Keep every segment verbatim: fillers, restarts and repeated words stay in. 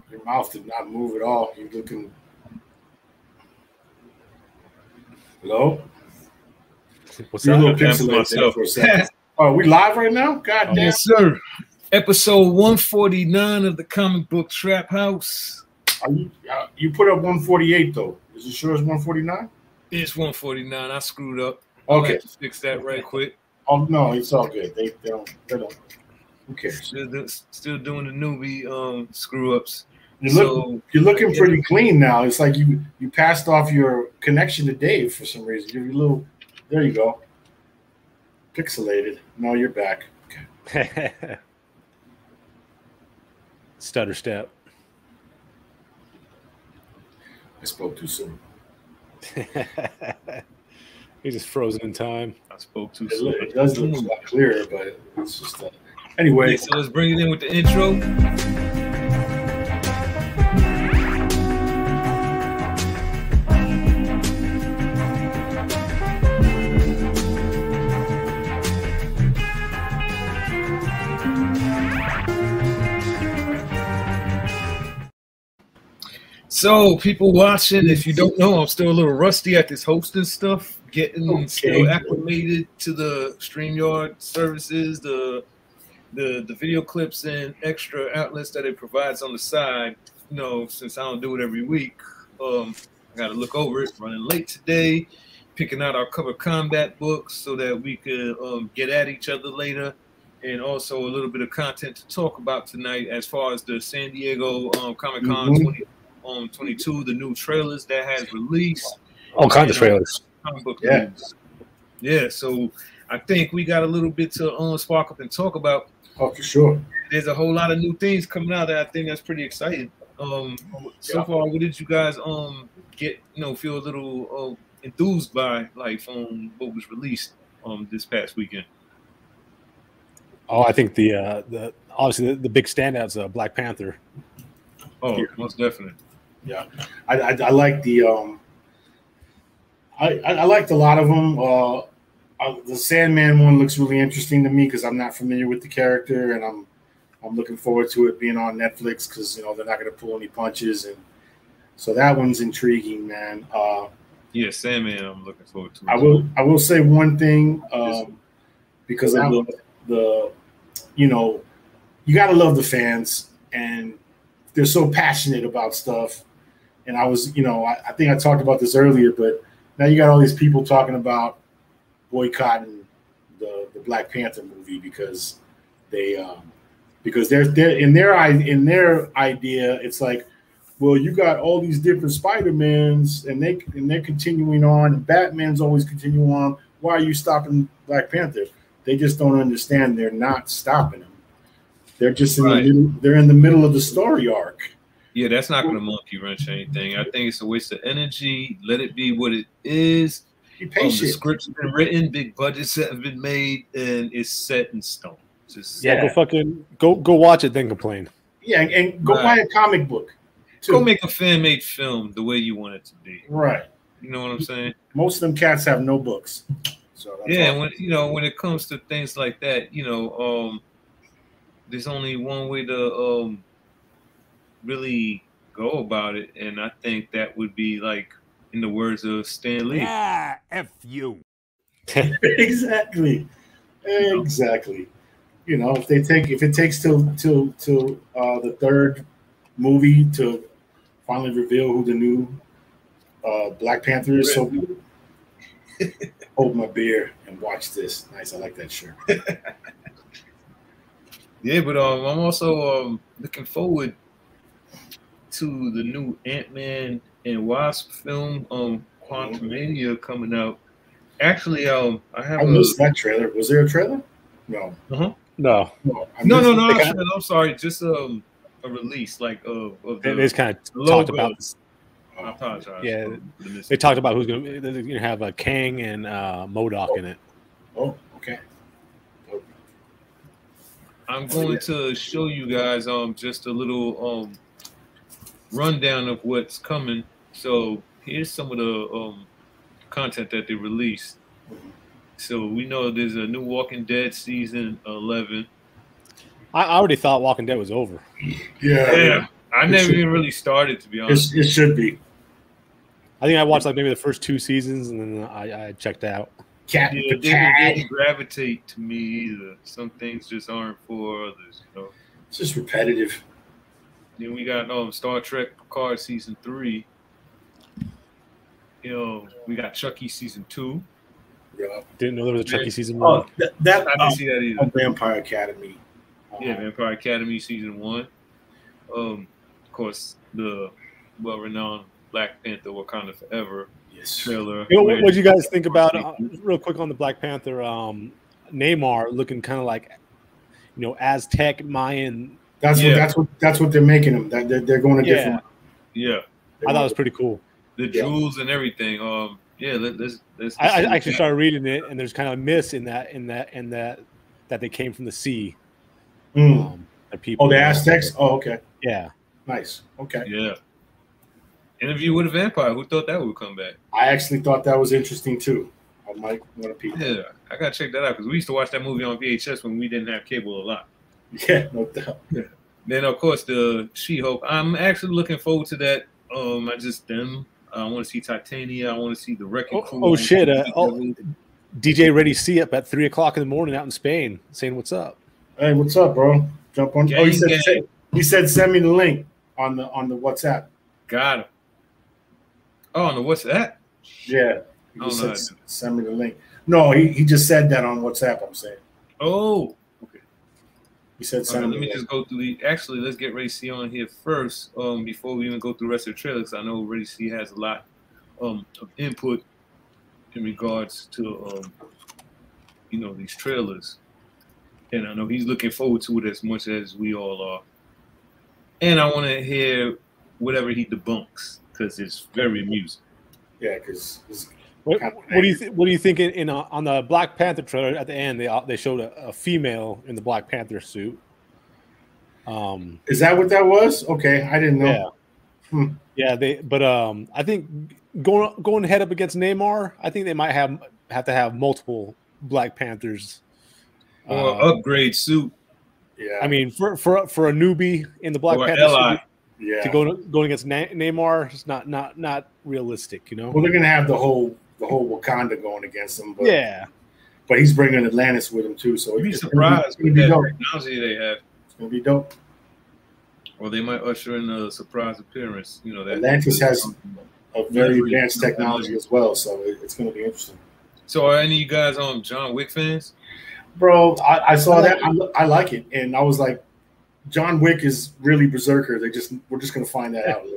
Your mouth did not move at all. You're looking. Hello? What's You're that? a little pixelated there for a second. Oh, are we live right now? God damn. Yes, sir. Episode one forty-nine of the Comic Book Trap House. Are you, uh, you put up one forty-eight, though. Is it sure it's one forty-nine? It's one forty-nine. I screwed up. I'll Okay. have to fix that right quick. Oh, no, it's all good. They, they don't. They don't. Who cares? Still, do, still doing the newbie um, screw-ups. You're, look, So, you're looking yeah. pretty clean now. It's like you, you passed off your connection to Dave for some reason. You're a little. There you go. Pixelated. No, you're back. Okay. Stutter step. I spoke too soon. He's just frozen in time. I spoke too It, soon. look, it does look a lot clearer, but it's just uh, anyway. Yeah, so let's bring it in with the intro. So, people watching, if you don't know, I'm still a little rusty at this hosting stuff, getting Okay. still acclimated to the StreamYard services, the the the video clips and extra outlets that it provides on the side. You know, since I don't do it every week, um, I got to look over it. Running late today, picking out our cover combat books so that we could um, get at each other later, and also a little bit of content to talk about tonight as far as the San Diego um, Comic Con Mhm. twenty um, twenty-two, the new trailers that has released. All kinds of And, uh, trailers. comic book Yeah. news. Yeah, so I think we got a little bit to um, spark up and talk about. Oh, for sure. There's a whole lot of new things coming out that I think that's pretty exciting. Um, so Yeah. far, what did you guys um get? You know, feel a little uh, enthused by, like, from what was released um this past weekend? Oh, I think the uh, the obviously the, the big standouts, uh, Black Panther. Oh, Yeah. most definitely. Yeah, I, I, I like the um, I, I I liked a lot of them. Uh, uh, the Sandman one looks really interesting to me because I'm not familiar with the character, and I'm I'm looking forward to it being on Netflix because you know they're not going to pull any punches, and so that one's intriguing, man. Uh, Yeah, Sandman, I'm looking forward to. I will I will say one thing um, because I love the you know you got to love the fans and they're so passionate about stuff. And I was, you know, I, I think I talked about this earlier, but now you got all these people talking about boycotting the, the Black Panther movie because they, um, because they're, they're in their in their idea, it's like, well, you got all these different Spider-Mans, and they and they're continuing on, and Batman's always continuing on. Why are you stopping Black Panther? They just don't understand. They're not stopping him. They're just in Right. the middle. They're in the middle of the story arc. Yeah, that's not going to monkey wrench anything. I think it's a waste of energy. Let it be what it is. Be Um, the patient. script's been written, big budgets have been made, and it's set in stone. Just Yeah, Yeah. go fucking go go watch it, then complain. Yeah, and, and go Right. buy a comic book. Too. go make a fan-made film the way you want it to be. Right. You know what I'm saying? Most of them cats have no books. So that's Yeah, all. and when you know when it comes to things like that, you know, um, there's only one way to um, really go about it, and I think that would be like in the words of Stan Lee. Yeah, F you. exactly. Exactly. You know, if they take if it takes till till till uh, the third movie to finally reveal who the new uh, Black Panther is, so hold my beer and watch this. Nice, I like that shirt. Yeah, but um, I'm also um, looking forward to the new Ant-Man and Wasp film, um, Quantumania, coming out. Actually, um, I have I a missed that trailer. Was there a trailer? No. uh-huh. No, No, I no, missed no, it. no. They I'm, kinda- I'm sorry, just um, a release like of, of they, the. they just kind of logo. talked about. I apologize. Yeah, for the mis- They talked about who's going to they're gonna have uh, Kang and uh, MODOK in it. Oh, okay. I'm going to show you guys um just a little um rundown of what's coming. So here's some of the um content that they released. So we know there's a new Walking Dead season eleven. I, I already thought Walking Dead was over. Yeah. Yeah, I, I It never should- even really started, to be honest. It, it should be. I think I watched like maybe the first two seasons and then I, I checked out. Captain Yeah, it didn't, it Picard. didn't gravitate to me either. Some things just aren't for others, you know. It's just repetitive. Then we got um Star Trek Picard season three. You know, we got Chucky season two. Yeah. Didn't know there was a Chucky season one. Oh, that, that I didn't um, see that either. on Vampire Academy. Um, Yeah, Vampire Academy season one. Um, of course, the well-renowned Black Panther Wakanda Forever Yes. trailer. You know, what what do you guys think about uh, real quick on the Black Panther? Um, Neymar looking kind of like, you know, Aztec Mayan. That's Yeah. what. That's what. That's what they're making them. That they're, they're going a Yeah. different. Yeah, I thought it was pretty cool. the Yeah. jewels and everything. Um, yeah, let, let's let's. I, I let's- actually started reading it, and there's kind of a miss in that, in that, in that, that they came from the sea. Mm. Um, that people. Oh, the Aztecs. Oh, okay. Yeah. Nice. Okay. Yeah. Interview with a Vampire. Who thought that would come back? I actually thought that was interesting too. I might want to peek. Yeah, I gotta check that out because we used to watch that movie on V H S when we didn't have cable a lot. Yeah, no doubt. Then of course the She-Hulk. I'm actually looking forward to that. Um, I just them. I want to see Titania. I want to see the Wrecking Oh, Crew. oh, shit, uh, oh. D J Ready C up at three o'clock in the morning out in Spain, saying what's up. Hey, what's up, bro? Jump on. Gang, oh, he said, gang. say- he said send me the link on the on the WhatsApp. Got him. Oh, no, what's that? Yeah. He Oh, just no, said, send me the link. No, he, he just said that on WhatsApp, I'm saying. Oh, He said all send right, me let the me link. just go through the. Actually, let's get Ray C on here first. Um, before we even go through the rest of the trailers, I know Ray C has a lot um of input in regards to um you know these trailers, and I know he's looking forward to it as much as we all are. And I want to hear whatever he debunks because it's very amusing. Yeah, because What, Kind of what do you th- What do you think in, in uh, on the Black Panther trailer at the end? They uh, they showed a, a female in the Black Panther suit. Um, is that what that was? Okay, I didn't know. yeah, Hmm. yeah. They but um, I think going going head up against Neymar, I think they might have have to have multiple Black Panthers. Or Uh, upgrade suit. Yeah. I mean, for for for a newbie in the Black Or Panther L I. suit, yeah. to go going against Ne- Neymar, it's not not not realistic, you know. Well, they're gonna have the whole the whole Wakanda going against him, but Yeah, but he's bringing Atlantis with him too, so You'd be it's surprised It's with gonna be that dope. technology they have. It's gonna be dope. Or they might usher in a surprise appearance. You know that Atlantis has a very Leverage. advanced technology as well, so it, it's gonna be interesting. So are any of you guys um John Wick fans? Bro, I, I saw that. I, I like it, and I was like, John Wick is really berserker. They just we're just gonna find that out.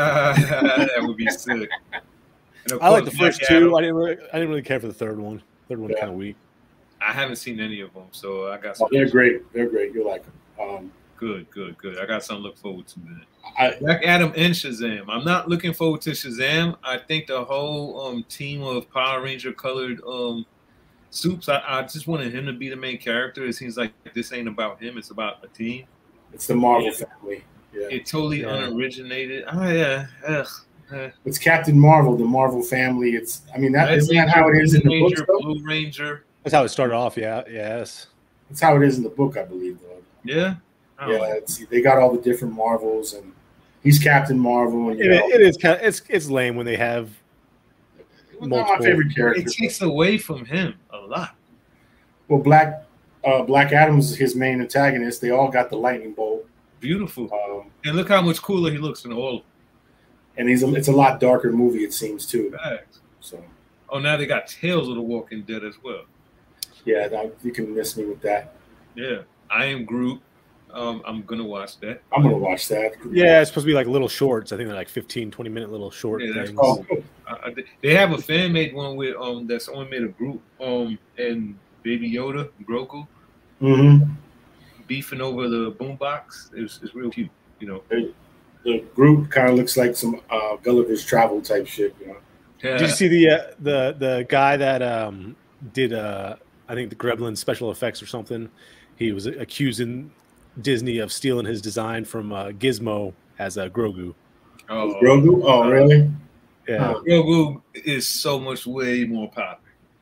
That would be sick. And of I like the course, first Black two. Adam. I didn't really I didn't really care for the third one. Third one Yeah. kind of weak. I haven't seen any of them, so I got some. Oh, they're great. They're great. You like them. Um, Good, good, good. I got something to look forward to then. I, Black Adam and Shazam. I'm not looking forward to Shazam. I think the whole um team of Power Ranger colored um suits. I, I just wanted him to be the main character. It seems like this ain't about him. It's about a team. it's the Marvel Yeah. family. Yeah, It totally Yeah. unoriginated. Oh yeah. Ugh. Uh, it's Captain Marvel, the Marvel family. It's. I mean, that Red isn't that how it is in the Blue book. Ranger, Though? Blue Ranger. That's how it started off. Yeah. Yes. That's how it is in the book, I believe. Though. Yeah. I don't Yeah, know. it's, they got all the different Marvels, and he's Captain Marvel. And, you It, know, it is kind of it's it's lame when they have not my multiple- favorite It character. takes away from him a lot. Well, Black uh, Black Adam's his main antagonist. They all got the lightning bolt, Beautiful. um, And look how much cooler he looks in all and he's a, it's a lot darker movie. It seems too. facts. So Oh, now they got Tales of the Walking Dead as well. yeah, that, you can miss me with that. Yeah. I Am Groot. Um, I'm gonna watch that. I'm gonna watch that. Yeah, it's supposed to be like little shorts. I think they're like fifteen, twenty minute little short Yeah, that's things. Oh, cool. Uh, they have a fan made one with um that someone made a group um and Baby Yoda, Grogu, Mm-hmm. beefing over the boombox. It's it's real cute, you know. The group kind of looks like some uh, Gulliver's Travel type shit. You know. Yeah. Did you see the uh, the the guy that um did uh I think the Gremlins special effects or something? He was accusing Disney of stealing his design from uh, Gizmo as a Grogu. Oh, Grogu? Oh, really? Yeah, Huh. Grogu is so much way more popular.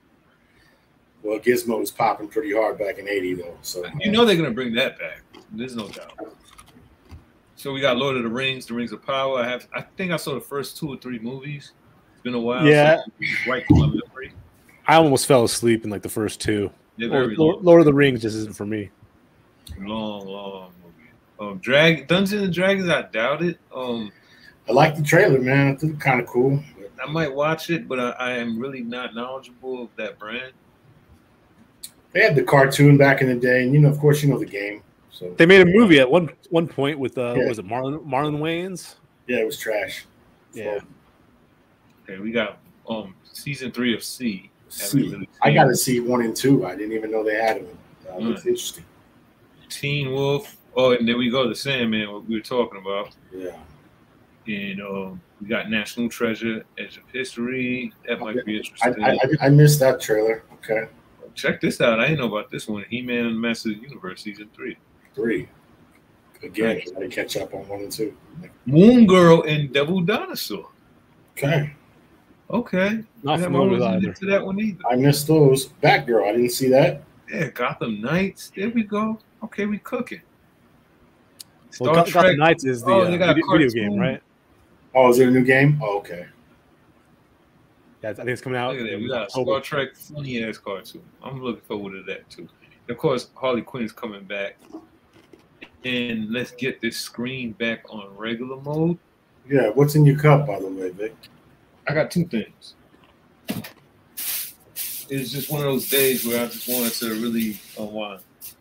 Well, Gizmo was popping pretty hard back in eighty, though. So You know they're gonna bring that back. There's no doubt. So we got Lord of the Rings, The Rings of Power. I have, I think I saw the first two or three movies. It's been a while. Yeah, so it's right from my memory. I almost fell asleep in like the first two. Lord, Lord, Lord of the Rings just isn't for me. Long, long movie. Um, Drag Dungeons and Dragons. I doubt it. Um, I like the trailer, man. It's kind of cool. I might watch it, but I, I am really not knowledgeable of that brand. They had the cartoon back in the day, and you know, of course, you know the game. So they made a movie at one one point with uh, yeah. what was it Marlon Marlon Wayans? Yeah, it was trash. Yeah. Okay, we got um season three of C. See, really I got to see one and two. I didn't even know they had them. Uh, mm. It's interesting. Teen Wolf. Oh, and then we go to Sandman, what we were talking about. Yeah. And um, we got National Treasure, Edge of History. That might be interesting. I, I, I missed that trailer. Okay. Check this out. I didn't know about this one. He-Man and the Masters of the Universe, season three. Three. Again, got to catch up on one and two. Moon Girl and Devil Dinosaur. Okay. Okay. Not familiar either. To that one either. I missed those. Batgirl. I didn't see that. Yeah, Gotham Knights. There we go. Okay, we cooking. Star well, Trek. Gotham Knights is the oh, uh, video, video game, right? Oh, is it a new game? Oh, okay. Yeah, I think it's coming out. Look at that. We got a Star Trek funny ass cartoon. I'm looking forward to that too. And of course, Harley Quinn's coming back. And let's get this screen back on regular mode. Yeah, what's in your cup, by the way, Vic? I got two things. It's just one of those days where I just wanted to really unwind.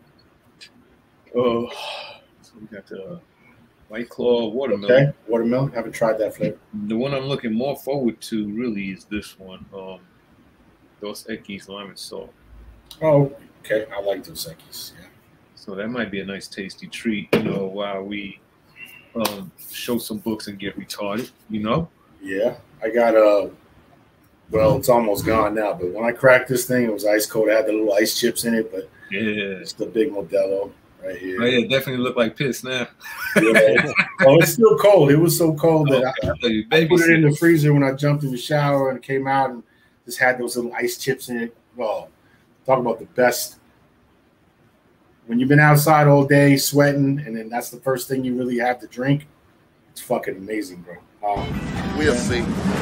Oh, so we got the White Claw watermelon. Okay, watermelon. Haven't tried that flavor. The one I'm looking more forward to really is this one. Um, Dos Equis lime and salt. Oh, okay. I like Dos Equis. Yeah. So that might be a nice, tasty treat. You know, while we um, show some books and get retarded. You know. Yeah, I got a. Well, it's almost gone now, but when I cracked this thing, it was ice cold. It had the little ice chips in it, but yeah, it's the big Modelo right here. Oh yeah, definitely look like piss now. Yeah. Oh, it's still cold. It was so cold that okay, I, you, I put it in the freezer when I jumped in the shower and came out and just had those little ice chips in it. Well, talk about the best. When you've been outside all day sweating, and then that's the first thing you really have to drink, it's fucking amazing, bro. Um, we'll see.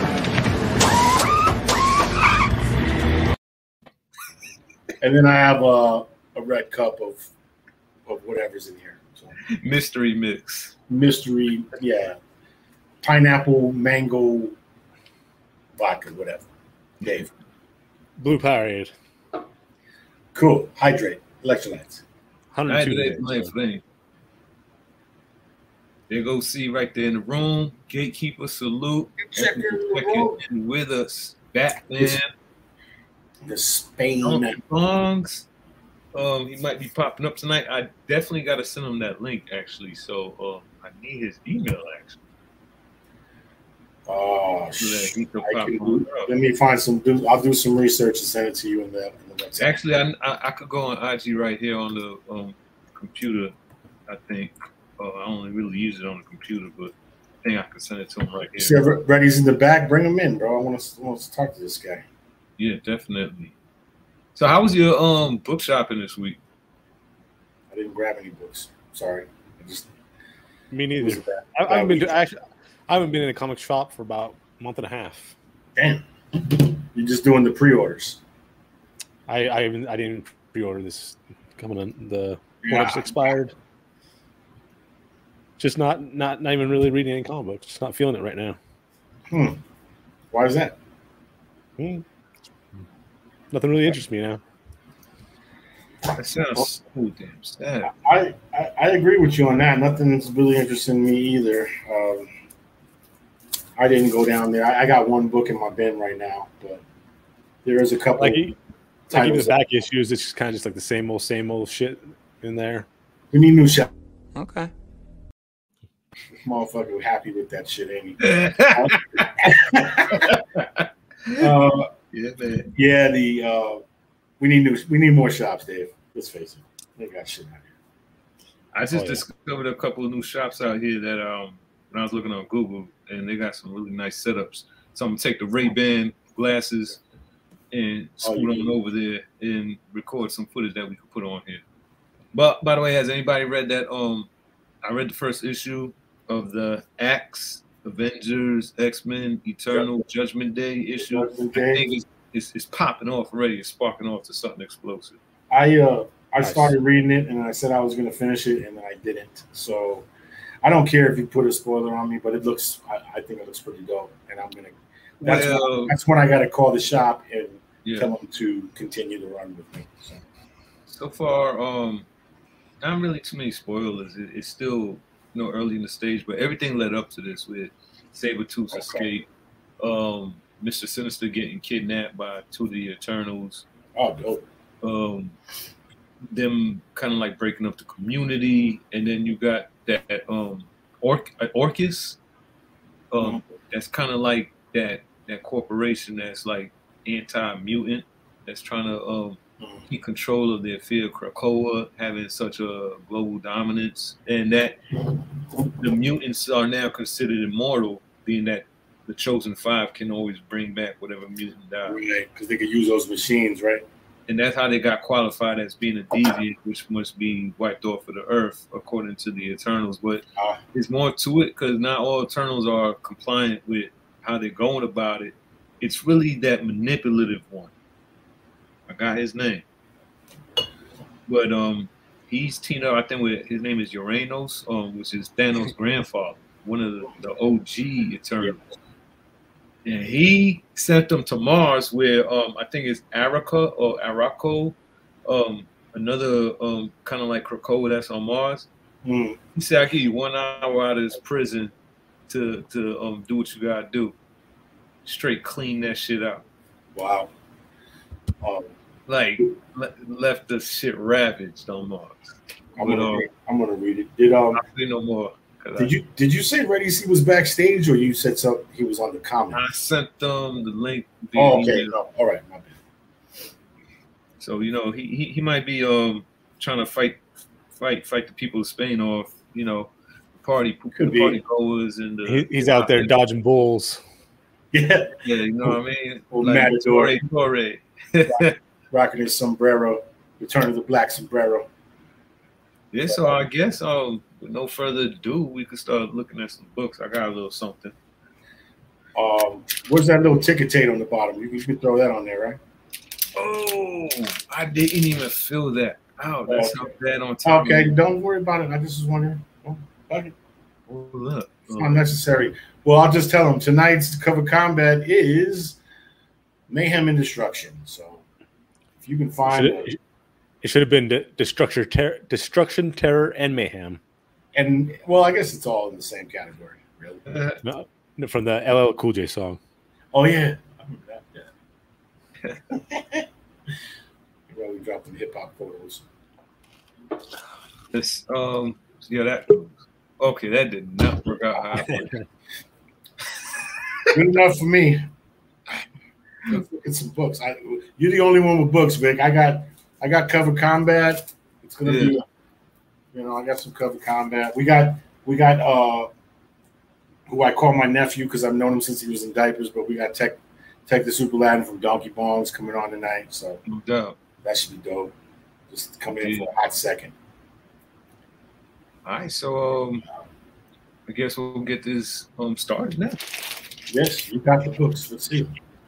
And then I have a, a red cup of of whatever's in here. So. Mystery mix. Mystery, yeah. Pineapple, mango, vodka, whatever. Dave. Blue Powerade. Cool. Hydrate. Electrolytes. Hydrate. Flame. There go C right there in the room. Gatekeeper salute. And with us. Batman. The Spain songs. Um, he might be popping up tonight. I definitely got to send him that link, actually. So uh, I need his email, actually. Oh, so that he can I pop can, on let me find some. Do, I'll do some research and send it to you in the, in the website. Actually, I, I I could go on I G right here on the um, computer. I think uh, I only really use it on the computer, but I think I can send it to him right here. See, Reddy's in the back. Bring him in, bro. I want to, I want to talk to this guy. Yeah, definitely. So, how was your um book shopping this week? I didn't grab any books. Sorry, I just me neither. I, I haven't been to, actually. I haven't been in a comic shop for about a month and a half. Damn, you're just doing the pre-orders. I I, even, I didn't pre-order this coming in. The yeah. one just expired. Just not not not even really reading any comic books. Just not feeling it right now. Hmm. Why is that? Hmm. Nothing really interests me now. That sounds so damn sad. I, I, I agree with you on that. Nothing's really interesting me either. Um, I didn't go down there. I, I got one book in my bin right now, but there is a couple. Like, like even the back issues, it's just kind of just like the same old, same old shit in there. We need new shit. Okay. This motherfucker happy with that shit, ain't he? uh, Yeah, man. Yeah, the uh, we need new, we need more shops, Dave. Let's face it, they got shit out here. I just oh, yeah. discovered a couple of new shops out here that um when I was looking on Google, and they got some really nice setups. So I'm gonna take the Ray-Ban glasses and scoot oh, on over there and record some footage that we could put on here. But by the way, has anybody read that? Um, I read the first issue of the Axe, Avengers, X-Men, Eternal, yep. Judgment Day issue. Judgment Day. I think it's, it's, it's popping off already. It's sparking off to something explosive. I uh I nice. started reading it and I said I was going to finish it and I didn't. So I don't care if you put a spoiler on me, but it looks I, I think it looks pretty dope, and I'm gonna. That's well, when, that's when I got to call the shop and yeah. tell them to continue to run with me. So, so far, um, not really too many spoilers. It, it's still you know early in the stage, but everything led up to this with Sabretooth's okay. escape, um, Mister Sinister getting kidnapped by two of the Eternals. Oh, dope. Um, them kind of like breaking up the community, and then you got that um Or- Orchis, um, mm-hmm. that's kind of like that that corporation that's like anti-mutant, that's trying to um mm-hmm. keep control of their field, Krakoa, having such a global dominance, and that the mutants are now considered immortal, being that the Chosen Five can always bring back whatever mutant died. Right, because they could use those machines, right? And that's how they got qualified as being a deviant, which must be wiped off of the earth, according to the Eternals. But uh, there's more to it, because not all Eternals are compliant with how they're going about it. It's really that manipulative one. I got his name. But um, he's teamed up, I think, with his name is Uranos, um, which is Thanos' grandfather, one of the, the O G Eternals. And he sent them to Mars, where um, I think it's Arica or Araco, um, another um, kind of like Krakoa that's on Mars. Mm. He said, "I give you one hour out of this prison to to um, do what you gotta do. Straight clean that shit out." Wow. Um, like le- left the shit ravaged on Mars. I'm gonna, um, read, I'm gonna read it. Did um? I say no more. Did you did you say Reddy C was backstage, or you said so he was on the comment? I sent them the link. Oh, okay. No, all right, my bad. So you know he, he he might be um trying to fight fight fight the people of Spain off. You know, party Could the party goers and the, he, he's out there and, dodging bulls. Yeah, yeah, you know what I mean. Old like, Matador, Torre, Rock, rocking his sombrero, Return of the Black Sombrero. Yeah, so I guess um. with no further ado, we could start looking at some books. I got a little something. Um, where's that little ticker tape on the bottom? You, you can throw that on there, right? Oh, I didn't even feel that. Oh, that's okay. Not bad on top. Okay, don't worry about it. I just was wondering. Oh, okay. Oh, look. It's not necessary. Well, I'll just tell them tonight's cover combat is Mayhem and Destruction. So if you can find it, it should have been de- destruction, ter- destruction, terror, and mayhem. And well, I guess it's all in the same category, really. Uh, no, from the L L Cool J song. Oh yeah, I remember that. Yeah. Well, we dropped some hip hop photos. This, um, yeah, that. Okay, that did not work out. How Good enough for me. Let's look at some books. I, you're the only one with books, Vic. I got, I got Cover Combat. It's gonna yeah. be. You know, I got some Cover Combat. We got, we got, uh, who I call my nephew because I've known him since he was in diapers. But we got Tech, Tech the Super Latin from Donkey Bongs coming on tonight. So no doubt. That should be dope. Just come in yeah. for a hot second. All right, so um, I guess we'll get this um started now. Yes, you got the books. Let's see.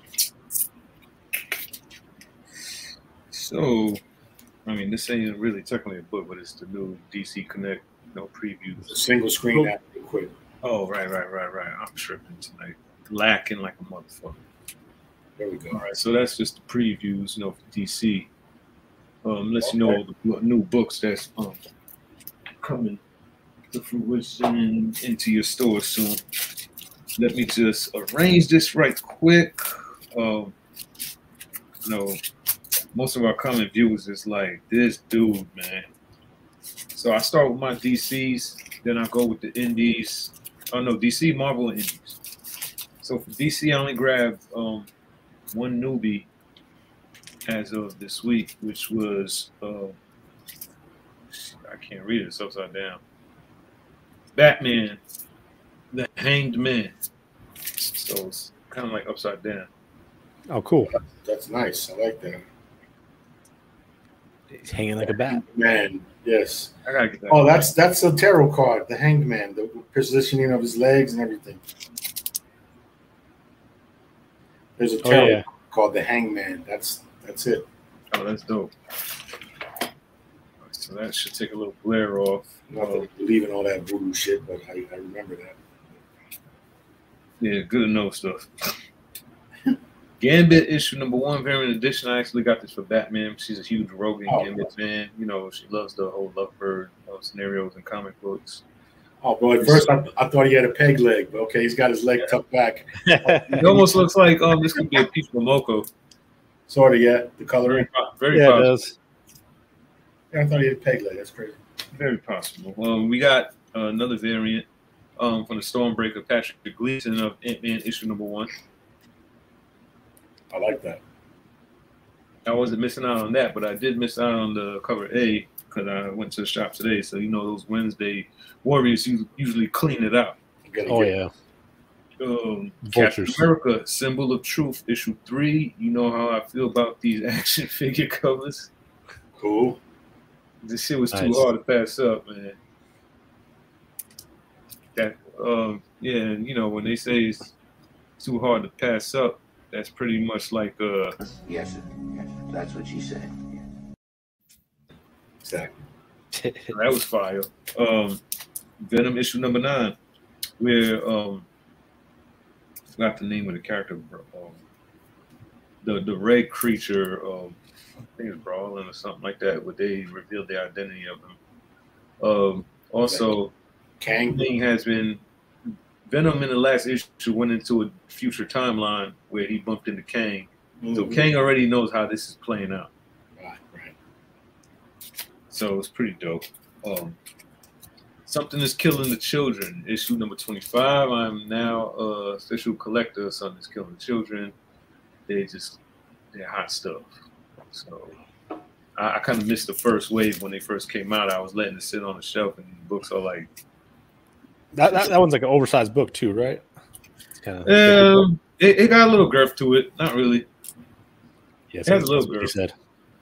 So. I mean, this ain't really technically a book, but it's the new D C Connect, you know, preview. It's a single screen app, real quick. Oh, right, right, right, right. I'm tripping tonight. Lacking like a motherfucker. There we go. All right, so that's just the previews, you know, for D C. Um, let's okay. you know the new books that's um coming to fruition into your store soon. Let me just arrange this right quick. Um, you know. Most of our common viewers is like this dude, man. So I start with my D Cs, then I go with the indies. Oh no, D C, Marvel, and indies. So for D C, I only grabbed um, one newbie as of this week, which was uh, I can't read it; it's upside down. Batman, the Hanged Man. So it's kind of like upside down. Oh, cool. That's nice. I like that. He's hanging like a bat. Man, Yes. I gotta get that. Oh, that's that's a tarot card, the Hanged Man, the positioning of his legs and everything. There's a tarot oh, yeah. called the Hanged Man. That's that's it. Oh, that's dope. So that should take a little glare off. Not that I believe in all that voodoo shit, but I, I remember that. Yeah, good to know stuff. Gambit issue number one, variant edition. I actually got this for Batman. She's a huge Rogan oh, Gambit fan. You know, she loves the whole Lovebird uh, scenarios and comic books. Oh, boy, at first I, I thought he had a peg leg, but okay, he's got his leg tucked back. It almost looks like um this could be a piece of Momoko. Sort of, yeah. The coloring. Very, very yeah, possible. it does. Yeah, I thought he had a peg leg. That's crazy. Very possible. Um, we got uh, another variant um from the Stormbreaker, Patrick Gleason of Ant-Man issue number one. I like that. I wasn't missing out on that, but I did miss out on the cover A because I went to the shop today. So you know those Wednesday Warriors usually clean it out. Oh yeah. Um, Vultures. Captain America, Symbol of Truth, issue three. You know how I feel about these action figure covers. Cool. This shit was too Nice. hard to pass up, man. That, um, yeah, and you know when they say it's too hard to pass up, that's pretty much like uh. Yes, yes, that's what she said. Exactly. That was fire. Um, Venom issue number nine, where um, I forgot the name of the character. Um, the the red creature, um, I think it's Brawling or something like that, where they revealed the identity of him. Um, also, Kang. Thing has been Venom in the last issue went into a future timeline where he bumped into Kang. So Mhm. Kang already knows how this is playing out. Right, right. So it's pretty dope. Um, Something is Killing the Children, issue number twenty-five. I'm now a official collector of Something is Killing the Children. They just, they're hot stuff. So I, I kind of missed the first wave when they first came out. I was letting it sit on the shelf, and the books are like, That, that that one's like an oversized book too, right? It's kind of um, it, it got a little girth to it. Not really. yeah, it has a little that's what he girth. said.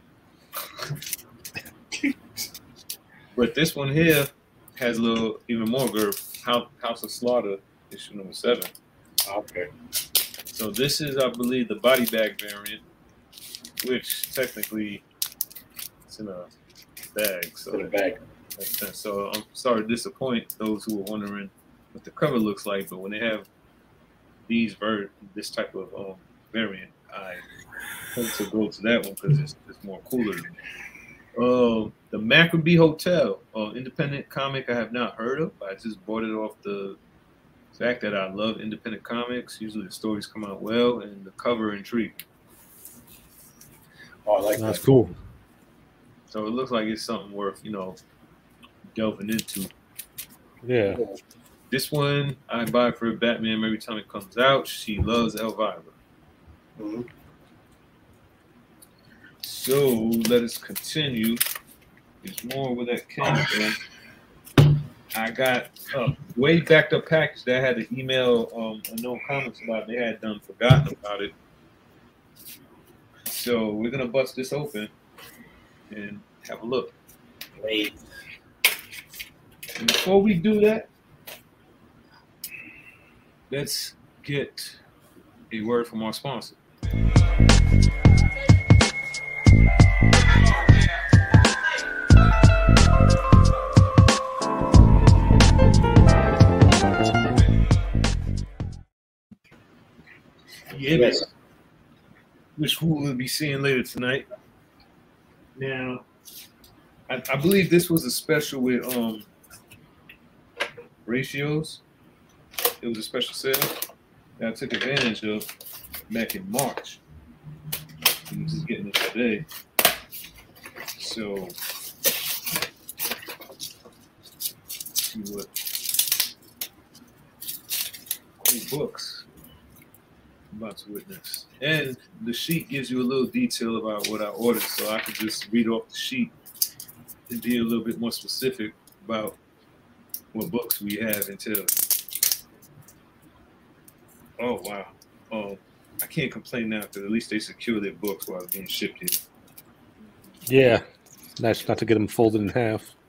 But this one here has a little, even more girth. House, House of Slaughter, issue number seven. Okay. So this is, I believe, the body bag variant, which technically it's in a bag. So In the bag. that makes sense. So I'm sorry to disappoint those who are wondering what the cover looks like, but when they have these ver this type of um, variant, I tend to go to that one because it's, it's more cooler. Uh, the Maccabee Hotel, uh, independent comic I have not heard of. I just bought it off the fact that I love independent comics. Usually the stories come out well, and the cover intrigued. Oh, I like That's that. cool. So it looks like it's something worth, you know, delving into. Yeah. This one I buy for Batman every time it comes out. She loves Elvira. Mm-hmm. So let us continue. There's more where that came from. I got a way backed up package that I had to email um, unknown comments about. They had done forgotten about it. So we're gonna bust this open and have a look. Wait. And before we do that, let's get a word from our sponsor. Yeah, Yes. which we'll be seeing later tonight. Now, I, I believe this was a special with um Ratios. It was a special sale that I took advantage of back in March. I'm just getting it today. So, let's see what cool books I'm about to witness. And the sheet gives you a little detail about what I ordered, so I could just read off the sheet and be a little bit more specific about what books we have until. Oh wow! Oh, I can't complain now because at least they secure their books while it's being shipped here. Yeah. Nice not to get them folded in half.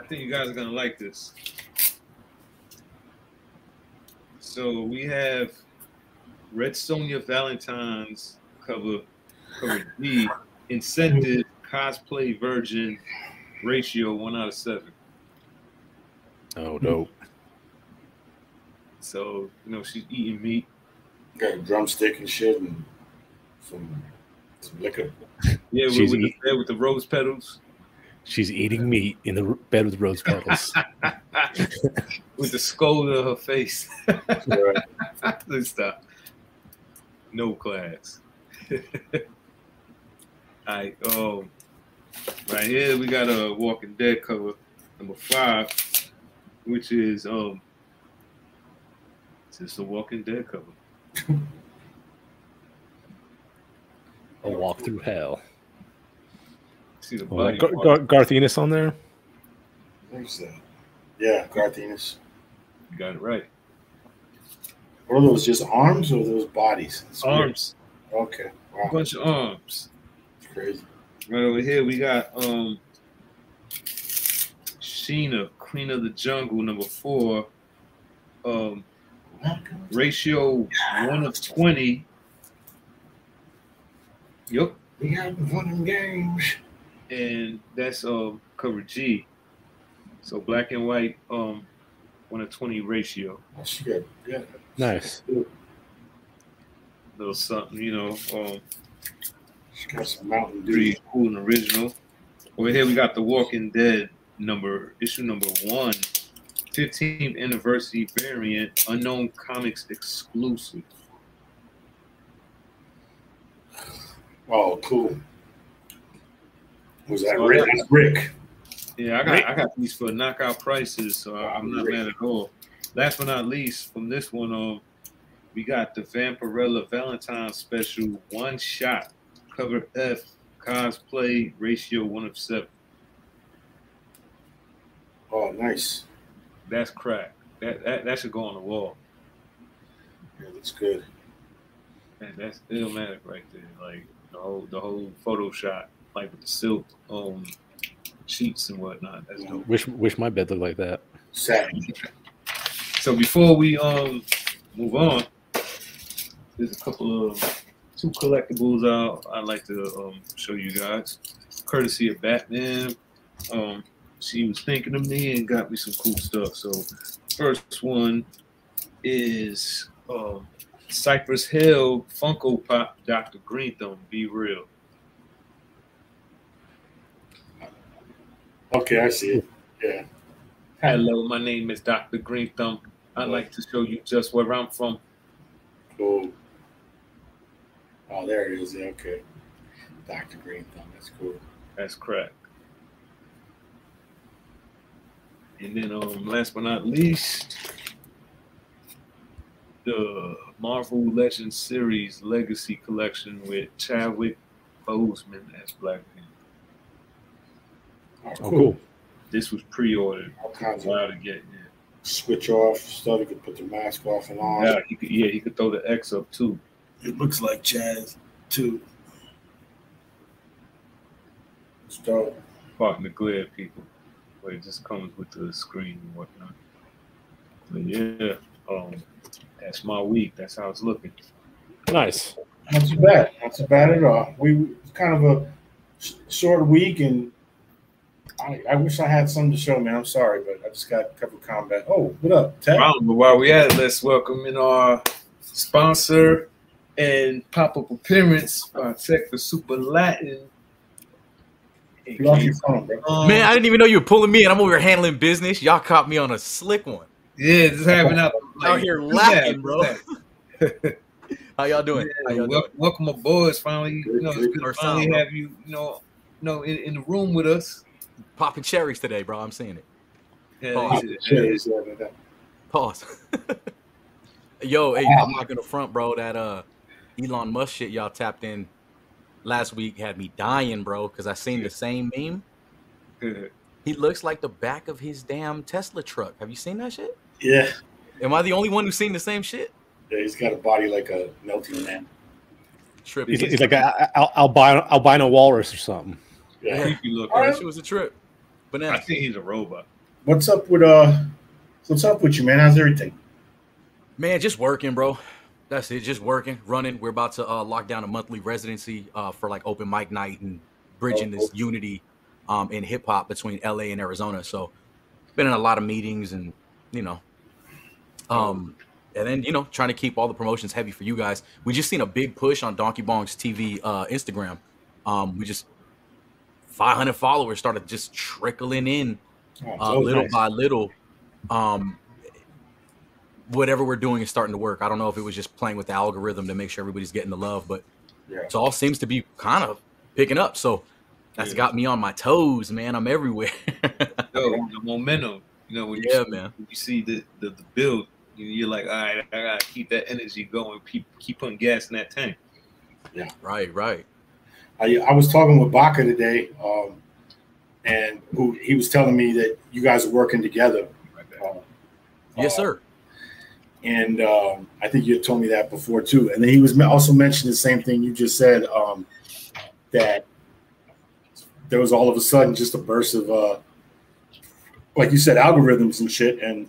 think you guys are gonna like this. So we have Red Sonja Valentine's cover, cover D, incentive cosplay virgin ratio one out of seven. Oh, dope. So you know she's eating meat. Got a drumstick and shit and some, some liquor. Yeah, She's with, with, eat- the, with the rose petals. She's eating meat in the bed with rose petals. With the skull of her face. Right. Let's stop. No class. All right. Um, right here we got a Walking Dead cover, number five, which is um, it's just a Walking Dead cover. A walk through hell. See the Oh, body. Gar- Gar- Garth Ennis on there. Where's that? Yeah, Garth Ennis. You got it right. What are those? Just arms or those bodies? It's weird. Arms. Okay. A Wow. bunch of arms. It's crazy. Right over here we got um Sheena, Queen of the Jungle, number four. Um ratio one of twenty. Yep. We having fun in games. And that's um cover G. So black and white, um one of twenty ratio. Oh, she got, yeah. Nice. Little something, you know, um She got some Mountain Dew. pretty cool and original. Over here we got the Walking Dead number, issue number one, fifteenth anniversary variant, Unknown Comics exclusive. Oh, cool. Was that Rick? That's Rick. Yeah, I got I got these for knockout prices, so I'm not mad at all. Last but not least, from this one, um, we got the Vampirella Valentine special one shot, cover F, cosplay ratio one of seven. Oh, nice. That's crack. That that, that should go on the wall. Yeah, that's good. Man, that's Illmatic right there. Like the whole the whole photo shot, like with the silk um sheets and whatnot. That's dope. Wish wish my bed looked like that. Sad. So before we um move on, there's a couple of two collectibles out I'd like to um show you guys, courtesy of Batman. Um, she was thinking of me and got me some cool stuff. So first one is um Cypress Hill Funko Pop Doctor Green Thumb. Be real. Okay, I see it. Yeah. Hello, my name is Doctor Green Thumb. I'd like to show you just where I'm from. Cool. Oh, there it is. Yeah, okay. Doctor Green Thumb. That's cool. That's correct. And then, um, last but not least, the Marvel Legends series Legacy Collection with Chadwick Boseman as Black Panther. Oh, Oh, cool. This was pre-ordered. All kinds A of while to get. Yeah. switch off stuff. You could put the mask off and on. Yeah, he could. Yeah, he could throw the X up too. It looks like Chaz too. It's dope. Pardon the glare, people. But it just comes with the screen and whatnot. But yeah, um, that's my week. That's how it's looking. Nice. Not too bad. Not too bad at all. We it's kind of a sh- short week, and I, I wish I had something to show, man. I'm sorry, but I just got a couple of combat. Oh, what up, Ted? Wow, but while we at it, let's welcome in our sponsor and pop-up appearance by Tech the Super Latin. You lost your phone, bro. Um, Man, I didn't even know you were pulling me, and I'm over here handling business. Y'all caught me on a slick one. yeah, just having out Out here who's laughing, that? bro. Who's that? How y'all doing? How Yeah, y'all wel- doing? welcome aboard. Finally, you know, it's good to Or finally sound, bro. have you, you know, you know, in, in the room with us. Popping cherries today, bro. I'm seeing it. Yeah, Oh, yeah, Shit, yeah. it's, uh, that- Pause. Yo, hey, I'm not gonna front, bro. That uh, Elon Musk shit y'all tapped in last week had me dying, bro. Because I seen the same meme. Good. He looks like the back of his damn Tesla truck. Have you seen that shit? Yeah. Am I the only one who's seen the same shit? Yeah, he's got a body like a melting man. Trip. He's, he's like an al- albino, albino walrus or something. Yeah. Yeah. Creepy look. That Right? shit was a trip. I Banana. think he's a robot. what's up with uh, what's up with you, man? How's everything? Man, just working, bro. That's it. Just working, running. We're about to uh, lock down a monthly residency uh, for like open mic night and bridging oh, this okay. unity um, in hip hop between L A and Arizona. So, been in a lot of meetings and you know, um, and then you know, trying to keep all the promotions heavy for you guys. We just seen a big push on Donkey Bong's T V uh, Instagram. Um, we just five hundred followers started just trickling in uh, oh, so little nice. by little. Um, whatever we're doing is starting to work. I don't know if it was just playing with the algorithm to make sure everybody's getting the love, but yeah. it all seems to be kind of picking up. So that's yeah. got me on my toes, man. I'm everywhere. Yo, the momentum, you know, when you yeah, see, man. When you see the, the, the build, you're like, all right, I got to keep that energy going, keep, keep putting gas in that tank. Yeah. Right, right. I, I was talking with Baca today, um, and who he was telling me that you guys are working together. Uh, yes, uh, sir. And um, I think you had told me that before too. And then he was also mentioning the same thing you just said, um, that there was all of a sudden just a burst of, uh, like you said, algorithms and shit. And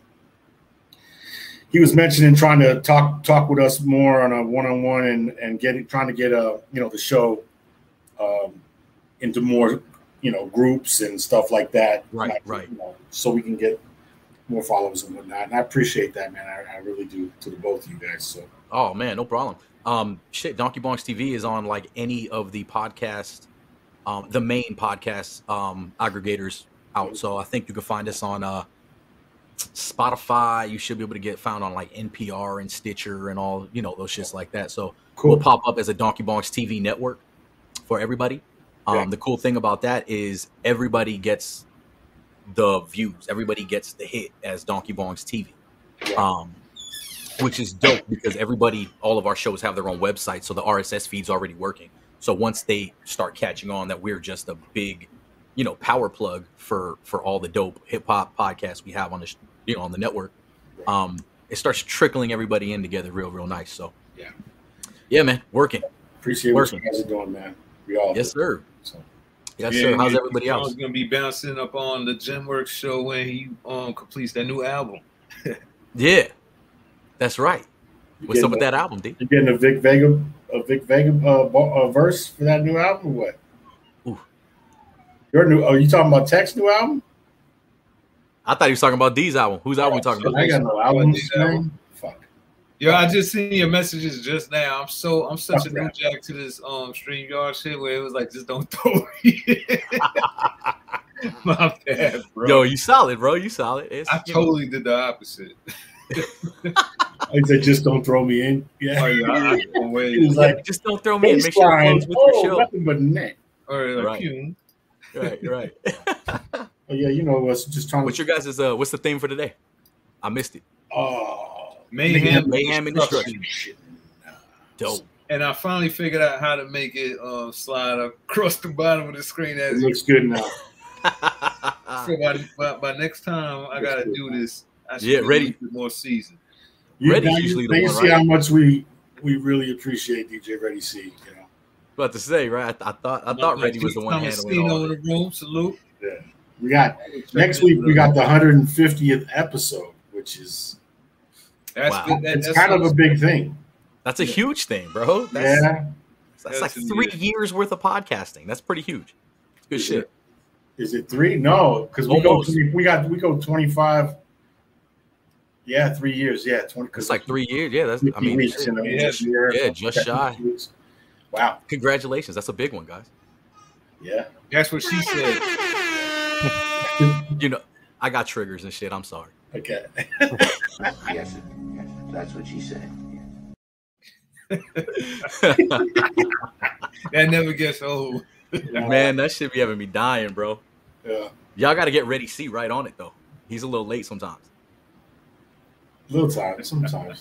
he was mentioning trying to talk talk with us more on a one-on-one and and getting trying to get a you know the show um, into more you know groups and stuff like that. Right, like, right. You know, so we can get more followers and whatnot. And I appreciate that, man. I, I really do to the both of you guys. So. Oh man, no problem. Um, shit, Donkey Bongs T V is on like any of the podcast, um, the main podcast um, aggregators out. So I think you can find us on uh, Spotify. You should be able to get found on like N P R and Stitcher and all you know those shits like that. So cool. We'll pop up as a Donkey Bongs T V network for everybody. Um, yeah. The cool thing about that is everybody gets the views. Everybody gets the hit as Donkey Bongs T V, yeah. um, which is dope because everybody, all of our shows have their own website, so the R S S feed's already working. So once they start catching on that we're just a big, you know, power plug for for all the dope hip hop podcasts we have on the you know on the network, um, it starts trickling everybody in together real real nice. So yeah, yeah, man, working. Appreciate working. What you guys are doing, man. We all yes, do. sir. So. Yes, yeah, sir. How's yeah, everybody else? He's gonna be bouncing up on the Gemworks show when he um completes that new album. Yeah, that's right. You What's up with a, that album, D? You getting a Vic Vega, a Vic Vega uh, uh, verse for that new album? Or what? Ooh. Your new? Oh, you talking about Tech's new album? I thought he was talking about D's album. Whose album oh, we talking shit, about? I got no albums, man. Fuck. Yo, I just seen your messages just now. I'm so I'm such Fuck a new jack to this um StreamYard shit where it was like, just don't throw me. My bad, bro. Yo, you solid, bro. You solid. It's, I you totally know. did the opposite. I said, just don't throw me in. Yeah. Oh, yeah, I, I don't wait. It was yeah, like, just don't throw me in. Make sure it close with oh, your show. Nothing but net. All right, like, right. Pew. right, right. Oh yeah, you know what's just trying. What's to... your guys' uh? What's the theme for today? I missed it. Oh, mayhem, mayhem and destruction. Dope. And I finally figured out how to make it uh, slide across the bottom of the screen. As it looks good now. So by, by, by next time I gotta do this. I should yeah, ready. More season. You, Ready now, usually you, the you one, see right? how much we we really appreciate D J Ready C. You know. About to say right. I, I thought I thought Ready was the one handling all. In the room. Salute. Yeah, we got next week. We got the one hundred fiftieth episode, which is that's wow. good. That, it's that's kind of a big thing. That's a yeah. huge thing, bro. That's, yeah, that's, that's like three huge. years worth of podcasting. That's pretty huge. It's good is shit. It, is it three? No, because we Almost. go we got we go twenty-five. Yeah, three years. Yeah, twenty. It's like three years. Yeah, that's. I mean, weeks, you know, yeah, year, yeah, just shy. Wow! Congratulations. That's a big one, guys. Yeah, that's what she said. You know, I got triggers and shit. I'm sorry. Okay. Yes, that's what she said. That never gets old. Man, that shit be having me dying, bro. Yeah. Y'all got to get Ready C right on it though. He's a little late sometimes. Little time, sometimes.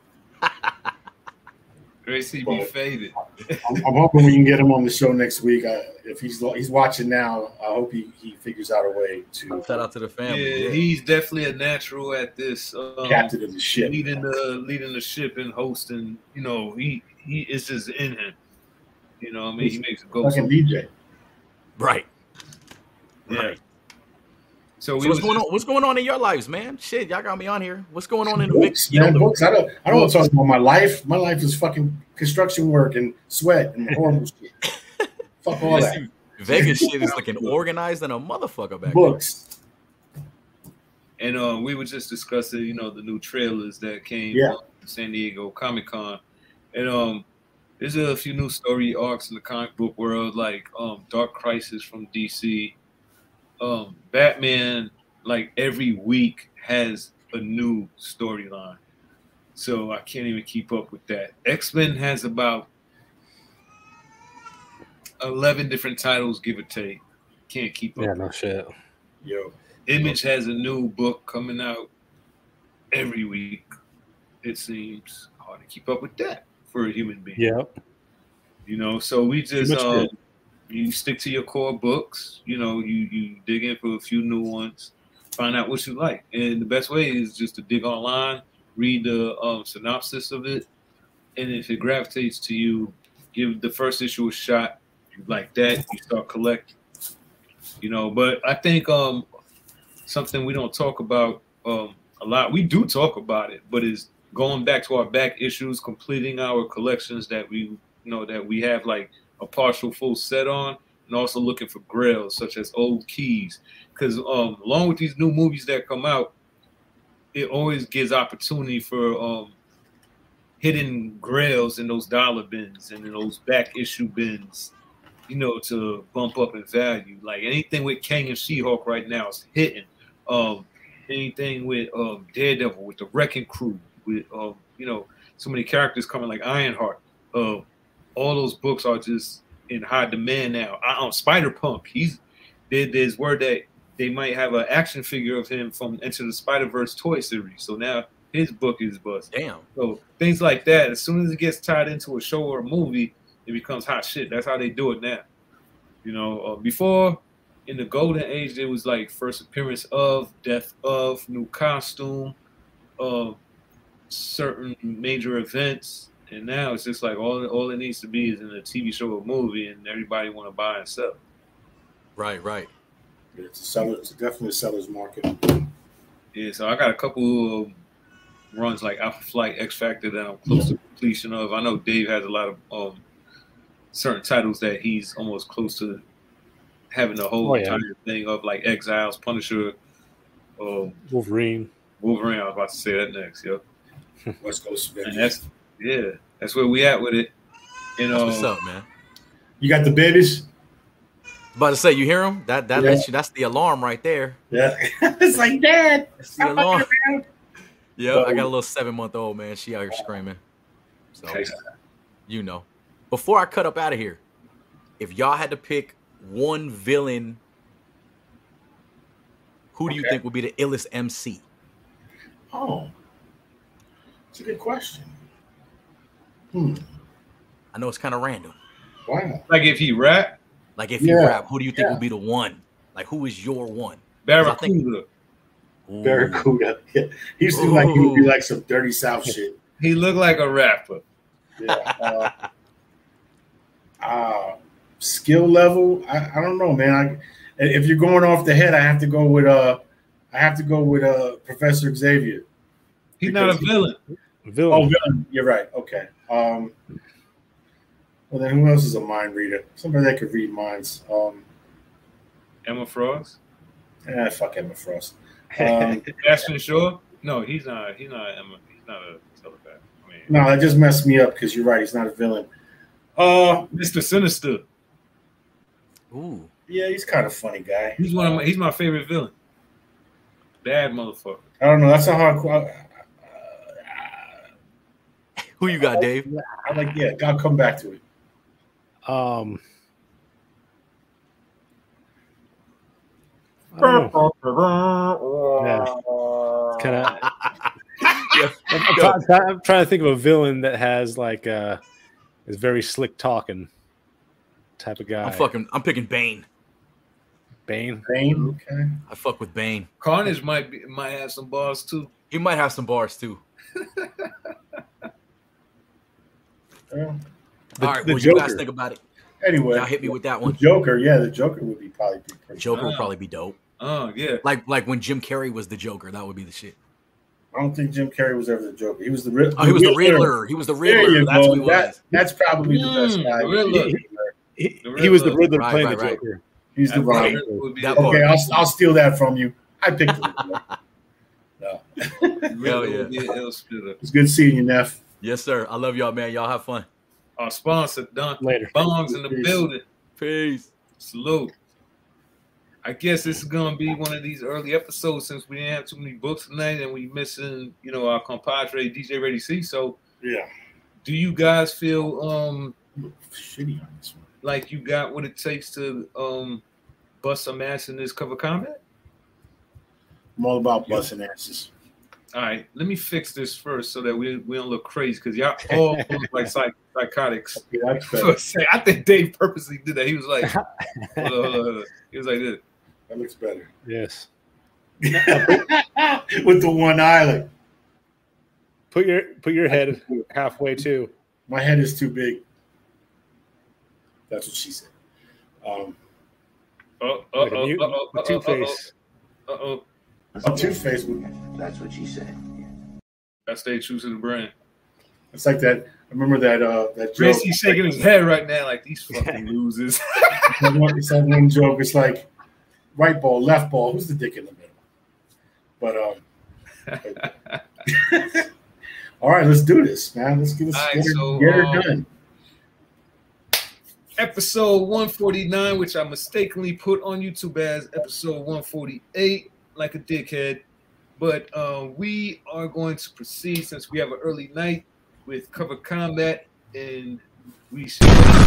Gracie be faded. I'm, I'm hoping we can get him on the show next week. I, if he's he's watching now, I hope he, he figures out a way to. Shout out to the family. Yeah, yeah. He's definitely a natural at this. Um, Captain of the ship, leading the leading the ship and hosting. You know, he he is just in him. You know, what I mean, he's he makes it go. Fucking D J. Right. Yeah. Right. So, we So what's was going just- on? What's going on in your lives, man? Shit, y'all got me on here. What's going on in the Books, big, you know, man, the- books. I don't. I don't want to talk about my life. My life is fucking construction work and sweat and horrible shit. Fuck all that. Vegas shit is looking organized than a motherfucker back Books. And uh, we were just discussing, you know, the new trailers that came Yeah. from San Diego Comic Con, and um, there's a few new story arcs in the comic book world, like um, Dark Crisis from D C. Um, Batman, like every week, has a new storyline, so I can't even keep up with that. X-Men has about eleven different titles, give or take. Can't keep up. Yeah, no shit. Yo. Image has a new book coming out every week. It seems hard to keep up with that for a human being. Yep. You know, so we just much um, good. you stick to your core books. You know, you you dig in for a few new ones, find out what you like, and the best way is just to dig online, read the um, synopsis of it, and if it gravitates to you, give the first issue a shot. You like that, you start collecting. You know, but I think um, something we don't talk about um, a lot. We do talk about it, but is going back to our back issues, completing our collections that we you know that we have like a partial full set on, and also looking for grails such as old keys. Because um, along with these new movies that come out, it always gives opportunity for um, hidden grails in those dollar bins and in those back issue bins, you know, to bump up in value. Like anything with Kang and She-Hulk right now is hitting. Um, anything with um, Daredevil, with the Wrecking Crew, with um, you know, so many characters coming like Ironheart. Uh, all those books are just in high demand now. I, um, Spider-Punk, he's there, there's word that they might have an action figure of him from Into the Spider-Verse toy series. So now his book is bust. Damn. So things like that, as soon as it gets tied into a show or a movie, it becomes hot shit. That's how they do it now. You know, uh, before in the golden age, there was like first appearance of, death of, new costume, uh, certain major events, and now it's just like all all it needs to be is in a T V show or movie, and everybody want to buy and sell. Right, right. It's a seller. It's definitely a seller's market. Yeah, so I got a couple of runs like Alpha Flight, X Factor that I'm close to completion of. I know Dave has a lot of um, certain titles that he's almost close to having the whole Oh, yeah. entire thing of, like Exiles, Punisher, um, Wolverine. Wolverine. I was about to say that next, yo. West Coast. And that's yeah, that's where we at with it. You That's know, what's up, man. You got the babies. About to say, you hear him? That that Yeah. lets you. That's the alarm right there. Yeah. It's like, Dad. That's the alarm. Yeah, But- I got a little seven month old man. She out here screaming. So Okay. you know. Before I cut up out of here, if y'all had to pick one villain, who do you Okay. think would be the illest M C? Oh, it's a good question. Hmm. I know it's kind of random. Wow. like if he rap, Like if you Yeah, rap, who do you think yeah. would be the one? Like who is your one? Barracuda. Ooh. Barracuda. Yeah. He seemed like he would be like some dirty South shit. He looked like a rapper. Yeah. Uh, uh, skill level, I, I don't know, man. I, if you're going off the head, I have to go with uh, I have to go with uh, Professor Xavier. He's not a Because- villain. Villain. Oh, villain. You're right. Okay. Um, well, then who else is a mind reader? Somebody that could read minds. Um, Emma Frost. eh, fuck Emma Frost. Um, Ashton Shaw. No, he's not. He's not Emma. He's not a telepath. I mean, no, that just messed me up because you're right. He's not a villain. Uh, Mister Sinister. Ooh. yeah, he's kind of funny guy. He's one of my. He's my favorite villain. Bad motherfucker. I don't know. That's a hard. Uh, Who you got, Dave? I'm like, yeah, I'll come back to it. Um, I don't know. Yeah. Kind of. Yeah. I'm, try- try- I'm trying to think of a villain that has like uh is very slick talking type of guy. I'm fucking. I'm picking Bane. Bane. Bane, okay. I fuck with Bane. Carnage might be might have some bars too. He might have some bars too. Yeah. The- All right, the what you guys Joker. think about it? Anyway, Y'all hit me with that the one. Joker, yeah, the Joker would be probably be pretty. Joker would Ah. probably be dope. Oh yeah. Like like when Jim Carrey was the Joker, that would be the shit. I don't think Jim Carrey was ever the Joker. He was the Riddler. Oh, he was the Riddler. He was the There Riddler. you That's go. what he That, was. that's probably the best Mm, guy. the Riddler. He, he, The he was the Riddler. Riddler Right, playing right, the right. Joker. He's the That right. part would be That the- part. Okay, I'll, I'll steal that from you. I picked the Riddler. No. Riddler yeah. would be an ill spitter. It's good seeing you, Neff. Yes, sir. I love y'all, man. Y'all have fun. Our sponsor, Donkey Later. Bongs in the Peace. building. Peace. Salute. I guess this is gonna be one of these early episodes since we didn't have too many books tonight and we missing, you know, our compadre D J Ready C. So Yeah. do you guys feel um Shitty on this one. like you got what it takes to um bust some ass in this cover combat? I'm all about busting asses. All right, let me fix this first so that we, we don't look crazy because y'all all look like psych, psychotics. Yeah, that's For better. a sec, I think Dave purposely did that. He was like, hold on, hold on, hold on. He was like this. That looks better. Yes. With the one eye, like, Put your put your head halfway too. my head is too big. That's what she said. Um, Oh, oh, Like a oh, mutant oh, with oh, Two oh, Face. oh, oh. a Two-Face. That's what she said. I stay true to the brand. It's like that. I remember that. Uh, that joke. Gracie shaking his head right now like these fucking losers. It's that one- it's that one joke. It's like right ball, left ball. Who's the dick in the middle? But um. All right, let's do this, man. Let's get this All right, get, her, so, get her um, done. Episode one forty-nine, which I mistakenly put on YouTube as episode one forty-eight, like a dickhead. But uh, we are going to proceed since we have an early night with cover combat, and we should.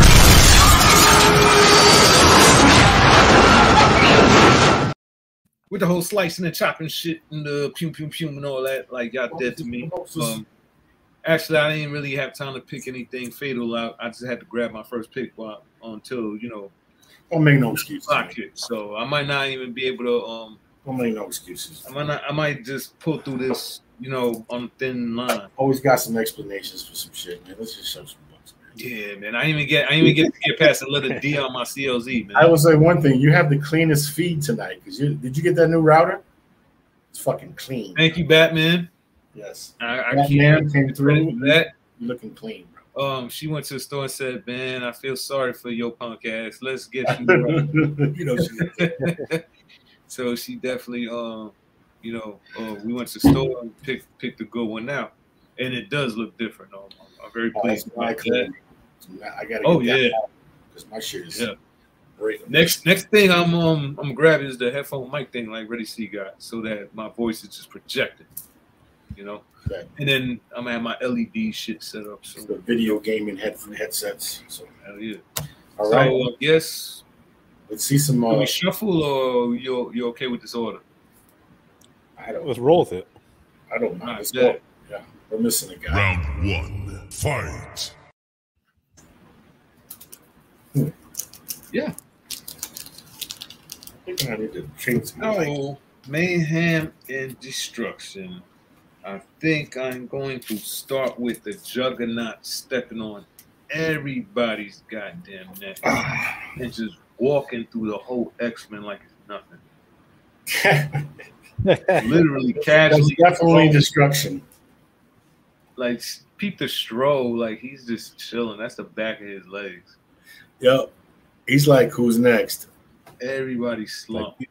With the whole slicing and chopping shit and the pew pew pew and all that, like y'all dead to me. Um, actually, I didn't really have time to pick anything fatal out. I just had to grab my first pick while, until you know Don't make no excuses. clock it. So I might not even be able to. Um, Don't make no excuses. I might not. I might just pull through this, you know, on a thin line. Always got some explanations for some shit, man. Let's just show some bucks, man. Yeah, man. I didn't even get. I didn't even get to get past the letter D on my C L Z, man. I will say one thing: you have the cleanest feed tonight. Because you did you get that new router? It's fucking clean. Thank you, Batman. Yes. I, I Batman can't came through. credit for that. You're looking clean, Um, she went to the store and said, "Man, I feel sorry for your punk ass. Let's get you." bro. right." You know she So she definitely, um, you know, uh, we went to the store and picked picked a good one out, and it does look different. Um, I'm, I'm very Oh, that's pleased my about that. clean. I gotta. Oh, get yeah. Because my shit is Yeah. great. Next next thing I'm um I'm grabbing is the headphone mic thing like Ready C got, so that my voice is just projected, you know. Okay. And then I'm gonna have my L E D shit set up. So The video gaming head headsets. So, hell yeah. all So right. I guess Let's see some. do Uh, we shuffle or you you okay with this order? I don't. Let's roll with it. I don't mind. Alright, Let's yeah. go. Yeah, we're missing a guy. Round one, fight. Yeah. I think I need to change my mic. No, mayhem and destruction. I think I'm going to start with the Juggernaut stepping on everybody's goddamn neck and just walking through the whole X-Men like it's nothing. Literally, That's casually. definitely destruction. Like, peep the stroll. Like, he's just chilling. That's the back of his legs. Yep. He's like, who's next? Everybody slumped.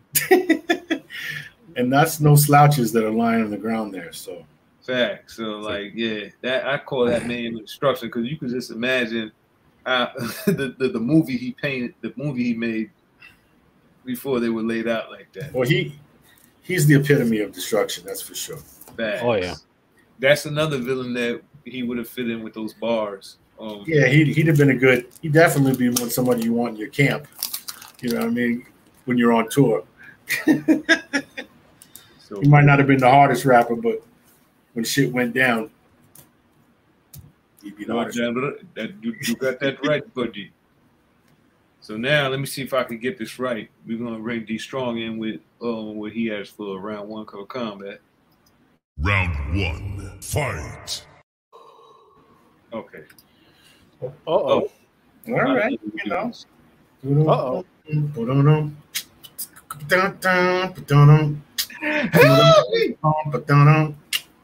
And that's no slouches that are lying on the ground there. So Fact. So, like, yeah, that I call that man destruction because you could just imagine uh, the, the the movie he painted, the movie he made before they were laid out like that. well, he he's the epitome of destruction. That's for sure. Facts. Oh, yeah. That's another villain that he would have fit in with those bars. Um, Yeah, he'd, he'd have been a good. He'd definitely be one somebody you want in your camp. You know what I mean? When you're on tour, So he might not have been the hardest rapper, but when shit went down, he'd be the No, hardest. Jan, that, you, you got that right, buddy. So now let me see if I can get this right. We're gonna bring D Strong in with um what he has for round one cover combat. Round one, fight. Okay. Uh oh. All right, you know. Uh-oh. Put on Dun, dun, dun, dun,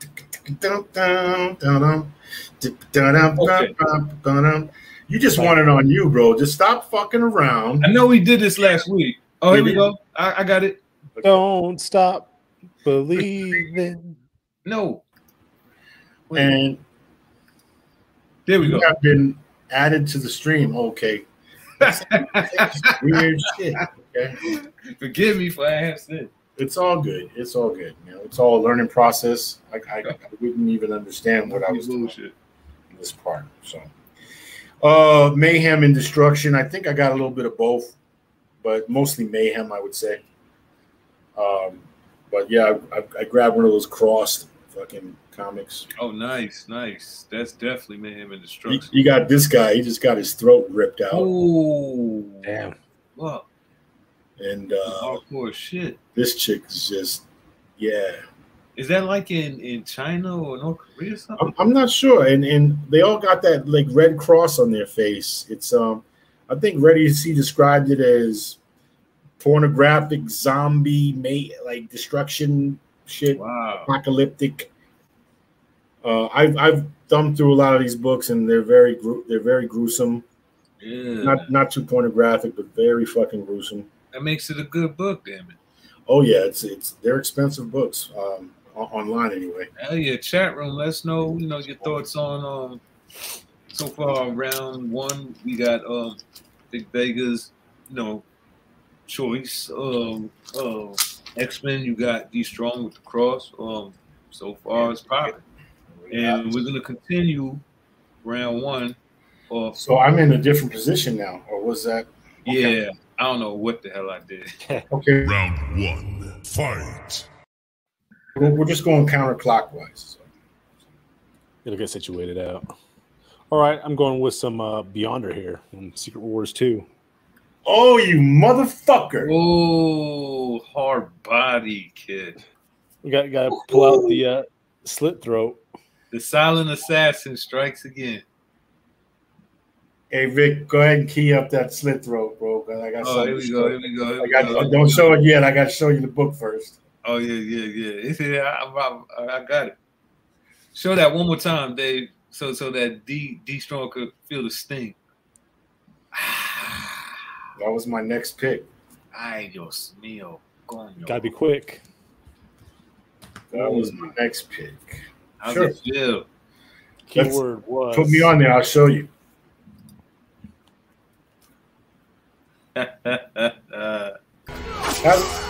Okay. You just want it on you, bro. Just stop fucking around. I know we did this last week. Oh, here we go. I, I got it. Don't stop believing. No. Wait. And there we you go. have been added to the stream. Okay. Weird shit. Okay. Forgive me for asking. It's all good. It's all good. You know, it's all a learning process. I, I, I wouldn't even understand what I was doing in this part. So, uh, mayhem and destruction. I think I got a little bit of both, but mostly mayhem, I would say. Um, but yeah, I, I, I grabbed one of those crossed fucking comics. Oh, nice, nice. That's definitely mayhem and destruction. You, you got this guy. He just got his throat ripped out. Oh, damn. Wow. And uh, hardcore shit. This chick is just, yeah. Is that like in, in China or North Korea or something? I'm, I'm not sure. And and they all got that like red cross on their face. It's um, I think Reddy C described it as pornographic zombie mate like destruction shit. Wow. Apocalyptic. Uh, I've I've thumbed through a lot of these books and they're very gru- they're very gruesome. Yeah. Not not too pornographic, but very fucking gruesome. That makes it a good book, damn it. Oh yeah, it's it's they're expensive books, um, o- online anyway. Hell yeah, chat room. Let us know, you know, your thoughts on um so far round one. We got um Big Vega's, you know, choice. Um uh, X-Men, you got D Strong with the cross. Um so far it's popping. And we're gonna continue round one off. So I'm in a different position now, or was that? Okay. Yeah. I don't know what the hell I did. Okay. Round one, fight. We're, we're just going counterclockwise. So. It'll get situated out. All right, I'm going with some uh, Beyonder here in Secret Wars two. Oh, you motherfucker! Oh, hard body, kid. We got got to pull out the uh, slit throat. The silent assassin strikes again. Hey Vic, go ahead and key up that slit throat, bro. Cause I got. Oh, here we go. Here we go. Here I we got. go. Don't show it yet. I got to show you the book first. Oh yeah, yeah, yeah. It's, yeah I, I, I got it. Show that one more time, Dave, so so that D D Strong could feel the sting. That was my next pick. Ay, Dios mío. Coño. Gotta be quick. That was my next pick. How's Sure. it feel? Keyword was. Put me on there. I'll show you. uh, That's,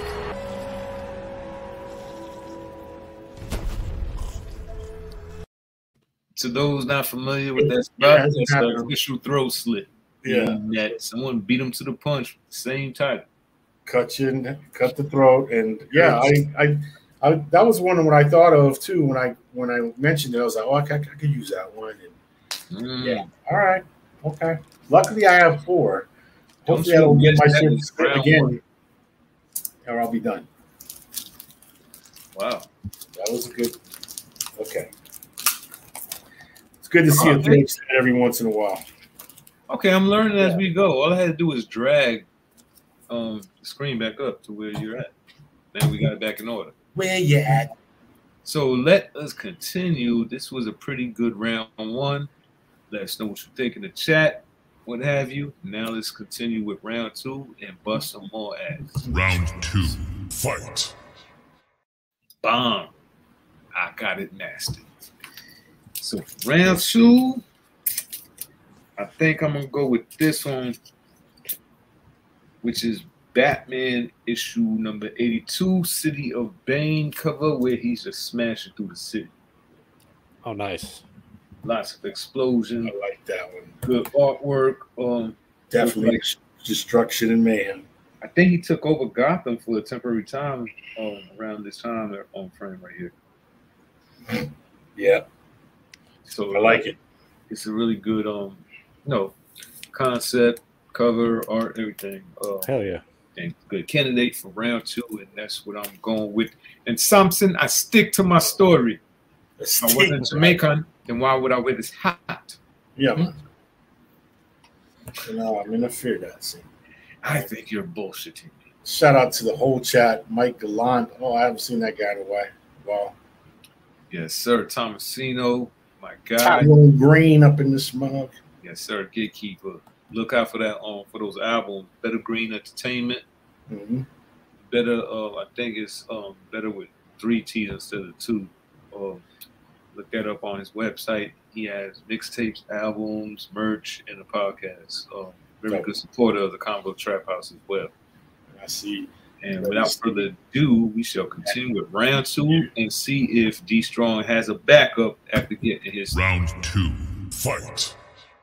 to those not familiar with that Yeah, spot, it's that's an happening. official throat slit. Yeah. And that someone beat him to the punch. Same type. cut you, in, cut the throat, and yeah, I, I, I, that was one of what I thought of too when I when I mentioned it. I was like, oh, I could, I could use that one. And Mm. yeah, all right, okay. Luckily, I have four. Don't Hopefully, I you don't get my miss that shit was split round again, one. or I'll be done. Wow. That was a good. Okay, it's good to see Oh, a throat slit every once in a while. Okay, I'm learning as Yeah. we go. All I had to do was drag um, the screen back up to where you're at. Then we got it back in order. Where you at? So let us continue. This was a pretty good round one. Let us know what you think in the chat, what have you. Now let's continue with round two and bust some more ass. Round two, fight. Bomb. I got it nasty. So round two, I think I'm gonna go with this one, which is Batman issue number eighty-two, City of Bane cover, where he's just smashing through the city. Oh, nice. Lots of explosion, I like that one. good artwork. Um, Definitely like- destruction and mayhem. I think he took over Gotham for a temporary time um, around this time on frame right here. Yeah, So I like it. It's a really good, um, you know, concept, cover, art, everything. Uh, Hell yeah. and good candidate for round two, and that's what I'm going with. And Samson, I stick to my story. If I wasn't Jamaican, then why would I wear this hat? Yeah, man. No, I'm in a fear that scene. I think you're bullshitting me. Shout out to the whole chat. Mike Gallant. Oh, I haven't seen that guy in a while. Wow. Yes, sir. Tomasino, my guy. Tyrone Green up in this mug. Yes, sir. Gatekeeper. Look out for that um for those albums. Better Green Entertainment. Mm-hmm. Better. Uh, I think it's um better with three T's instead of two. Um, look that up on his website. He has mixtapes, albums, merch, and a podcast. Um, very good supporter of the Combo Trap House as well. I see. And without further ado, we shall continue with round two and see if D Strong has a backup after getting his round two. Fight.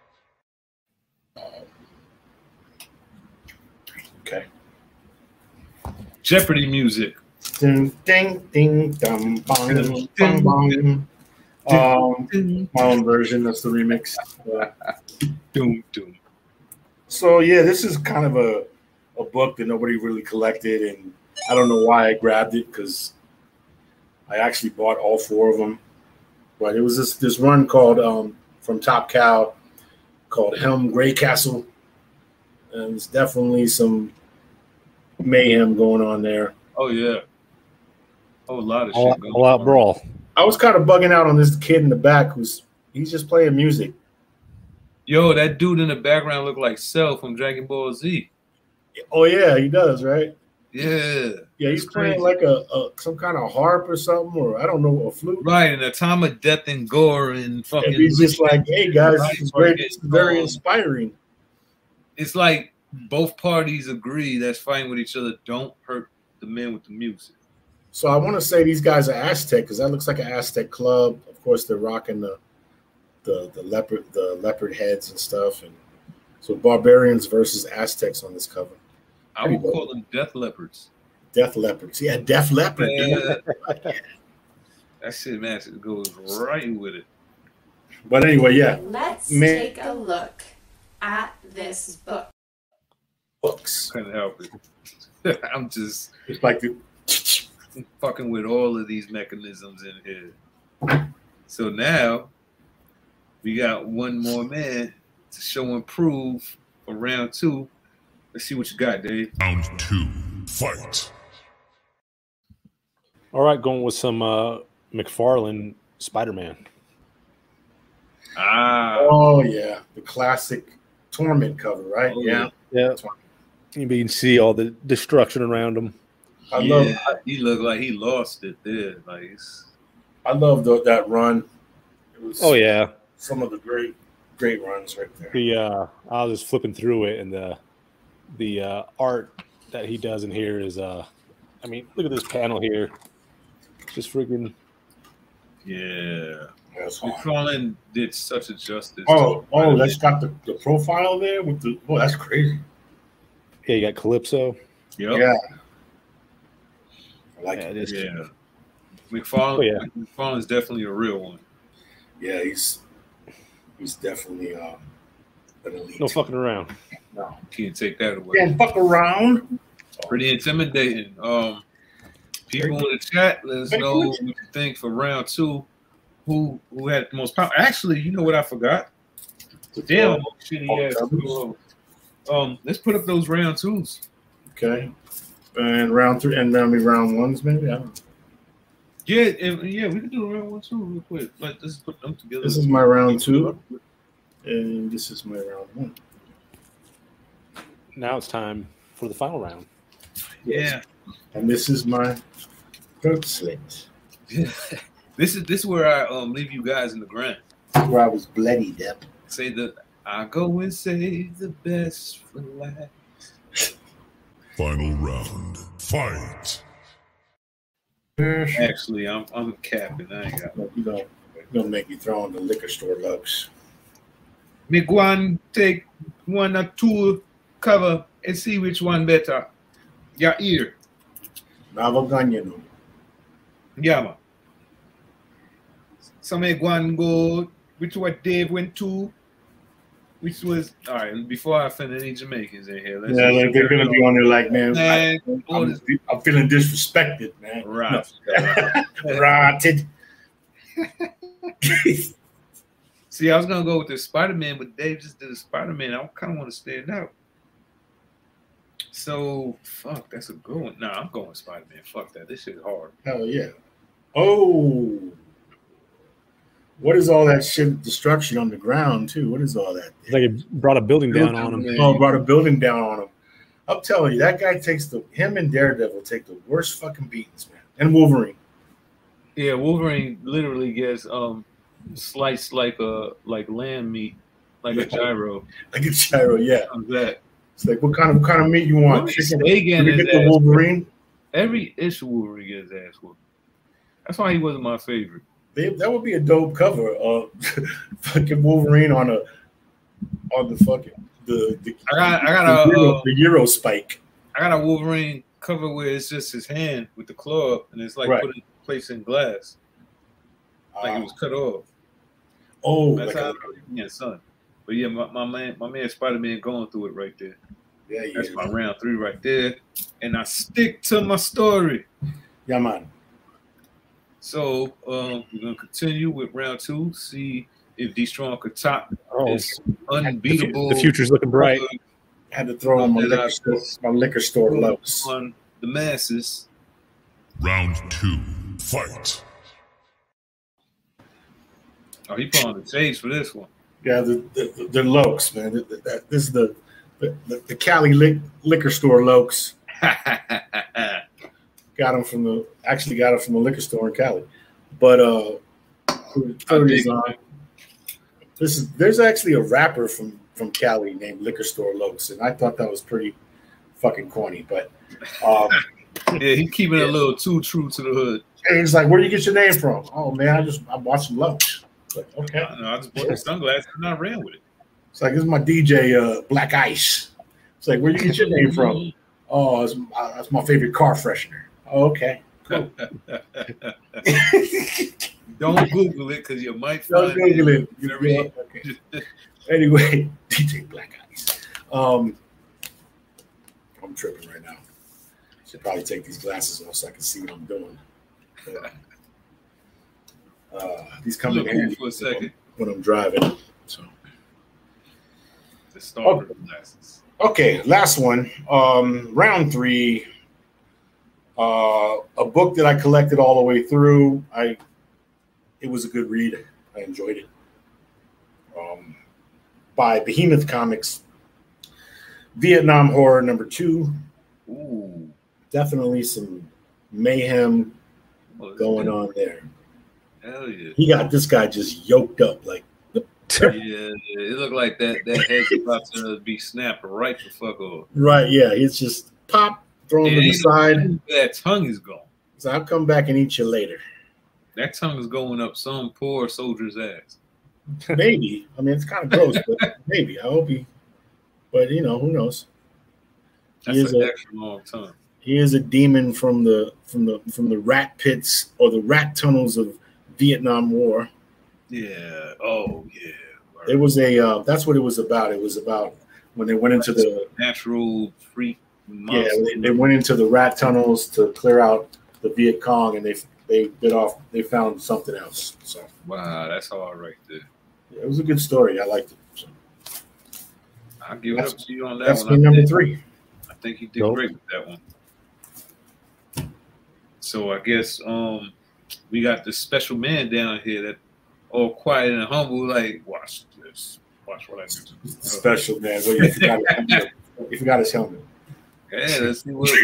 Okay. Jeopardy music. Ding ding ding dum bong bong bong. Um, my own version. That's the remix. Uh, doom doom. So yeah, this is kind of a a book that nobody really collected, and I don't know why I grabbed it because I actually bought all four of them. But it was this this run called um, from Top Cow called Helm Greycastle, and it's definitely some mayhem going on there. Oh yeah, oh a lot of all, shit going all out on. brawl. I was kind of bugging out on this kid in the back who's he's just playing music. Yo, that dude in the background looked like Cell from Dragon Ball Z. Oh yeah, he does, right? Yeah, Yeah, he's That's playing crazy. like a, a some kind of harp or something, or I don't know, a flute. Right, and a time of death and gore and fucking. And he's just like, "Hey guys, this is great. This is very Um, inspiring." It's like both parties agree that's fighting with each other. Don't hurt the man with the music. So I want to say these guys are Aztec because that looks like an Aztec club. Of course, they're rocking the the the leopard the leopard heads and stuff, and so barbarians versus Aztecs on this cover. I would call them death leopards. Death leopards, yeah, Death Leopard. Yeah. That shit, man, it goes right with it. But anyway, yeah, Let's Man. take a look at this book. books. Couldn't help it. I'm just It's like the fucking with all of these mechanisms in here. So now we got one more man to show and prove for round two. Let's see what you got, Dave. Round two. Fight. All right, going with some uh, McFarlane Spider-Man. Ah, oh yeah, the classic Torment cover, right? Oh, yeah. Yeah, you can see all the destruction around him. I yeah, love he looked like he lost it there. Like, it's, I love the, that run. It was Oh yeah, some of the great great runs right there. the uh, I was just flipping through it, and the the uh, art that he does in here is, uh, I mean, look at this panel here, just freaking. yeah. That's hard. McFarlane did such a justice. Oh, to oh, it. that's got the, the profile there with the. Oh, that's crazy. Yeah, you got Calypso. Yep. Yeah, I like Yeah, it. it is. Yeah. McFarlane, Oh, yeah. McFarlane's definitely a real one. Yeah, he's he's definitely um, an elite. No fucking around. No. Can't take that away. Can't fuck around. Pretty intimidating. Um, people in the chat, let us know what you think for round two. Who who had the most power? Actually, you know what I forgot? Damn, shitty ass. Um, let's put up those round twos. Okay, and round three, and maybe round ones, maybe. I don't know. Yeah, and, yeah, we can do round one two real quick. Like, let's put them together. This is my round two, and this is my round one. Now it's time for the final round. Yeah. And this is my third slit, This is this is where I um leave you guys in the ground. where I was bloodied up. Say that I go and save the best for last. Final round. Fight. Actually, I'm I'm capping. I ain't got. You know, you're gonna make me throw in the liquor store looks. Make one take one or two cover and see which one better. Your ear. Navaganyan. Yeah, man. So make one go, which what Dave went to, which was all right. Before I offend any Jamaicans in here, let's Yeah, just- like they're gonna be on there like, man, I, Man, all I'm, this- I'm feeling disrespected, man. Right. Rotted. See, I was gonna go with the Spider-Man, but Dave just did a Spider-Man. I kind of want to stand out. So fuck, that's a good one. Nah, I'm going Spider-Man. Fuck that. This shit is hard. Hell yeah. Oh, what is all that shit? Destruction on the ground too. What is all that? It's like it brought a building down on him. Oh, brought a building down on him. I'm telling you, that guy takes the him and Daredevil take the worst fucking beatings, man. And Wolverine. Yeah, Wolverine literally gets um sliced like a like lamb meat, like Yeah. a gyro. Like a gyro, yeah. How's that? It's like what kind of what kind of meat you want? Wolverine Chicken? stay getting Did we his get the ass Wolverine? Every issue Wolverine gets his ass whooped. That's why he wasn't my favorite. They, that would be a dope cover of fucking Wolverine on a on the fucking the the, I got I got the, a Euro, uh, the Euro spike. I got a Wolverine cover where it's just his hand with the claw up, and it's like Right. put in place in glass, like it was cut off. Oh, That's like how a, yeah, son. But yeah, my, my man, my man Spider-Man going through it right there. yeah, yeah, That's my round three right there, and I stick to my story. yeah, man. So um, we're gonna continue with round two. See if D Strong could top Oh, this unbeatable. the future's looking bright. Had to throw on my That I- liquor store, my liquor store lows. on the masses. Round two. Fight. Oh, he put on the chase for this one. Yeah, the the, the Lokes, man. The, the, this is the the, the, the Cali lick, liquor store Lokes. Got them from the actually got them from the liquor store in Cali, but uh, third is on. This is there's actually a rapper from from Cali named Liquor Store Lokes, and I thought that was pretty fucking corny. But um, Yeah, he keeping it a little too true to the hood. and he's like, "Where do you get your name from?" Oh man, I just I bought some Lokes. Like, okay, I, know, I just bought the sunglasses and I ran with it. it's like this is my D J uh, Black Ice. It's like, where do you get your name from? Oh, it's, uh, that's my favorite car freshener. Oh, okay, cool. Don't Google it because you might Don't find Google it. You know what I mean? Okay. Anyway, D J Black Ice. Um, I'm tripping right now. Should probably take these glasses off so I can see what I'm doing. Uh, these come in Look cool handy for a second. when I'm driving. So The starter Oh. glasses. okay, last one. Um, round three. Uh, a book that I collected all the way through. I it was a good read. I enjoyed it. Um, by Behemoth Comics. Vietnam Horror number two. Ooh. Definitely some mayhem Well, going on there. Hell yeah. He got this guy just yoked up. Like, Yeah, yeah, it looked like that that head's about to be snapped right the fuck off. right, yeah. He's just pop, throw him Yeah, to the you know, side. That tongue is gone. So I'll come back and eat you later. That tongue is going up some poor soldier's ass. Maybe. I mean, it's kind of gross, but maybe. I hope he. But you know, who knows? That's He is an a- extra long tongue. He is a demon from the from the from the rat pits or the rat tunnels of Vietnam War. Yeah. Oh yeah. It was a. Uh, that's what it was about. It was about when they went into the. Natural freak. Yeah, Monster. they, they went into the rat tunnels to clear out the Viet Cong, and they they bit off. They found something else. So Wow, that's hard right there. yeah, it was a good story. I liked it. So I'll give it That's- up to you on that that's one. my I number think- three. I think he did Nope. great with that one. So I guess um we got this special man down here that all quiet and humble, like watch this, watch what I do. Special man. Well, you forgot his helmet. You forgot his helmet. Yeah, let's see what.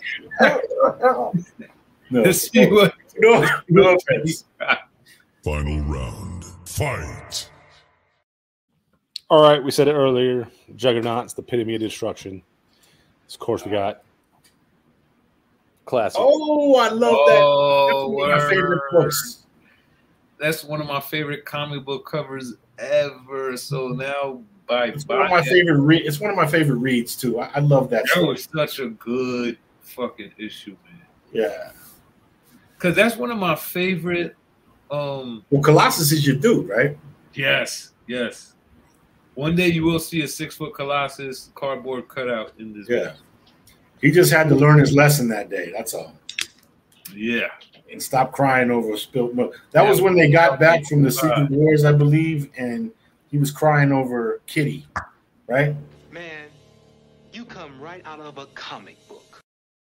No, Let's see what. no, no offense. Final round. Fight. All right, we said it earlier. Juggernaut's the epitome of destruction. Of course, we got classic. Oh, I love that. Oh, That's one of my favorite word. books. That's one of my favorite comic book covers ever. So now by It's one of my by- favorite. Re- it's one of my favorite reads too. I, I love that. That story. was such a good fucking issue, man. Yeah. Because that's one of my favorite. Um, Well, Colossus is your dude, right? yes, yes. One day you will see a six foot Colossus cardboard cutout in this. Yeah. He just had to learn his lesson that day. That's all. Yeah. And stop crying over spilled milk. That was when they got back from the Secret Wars, I believe, and he was crying over Kitty, right? Man, You come right out of a comic book.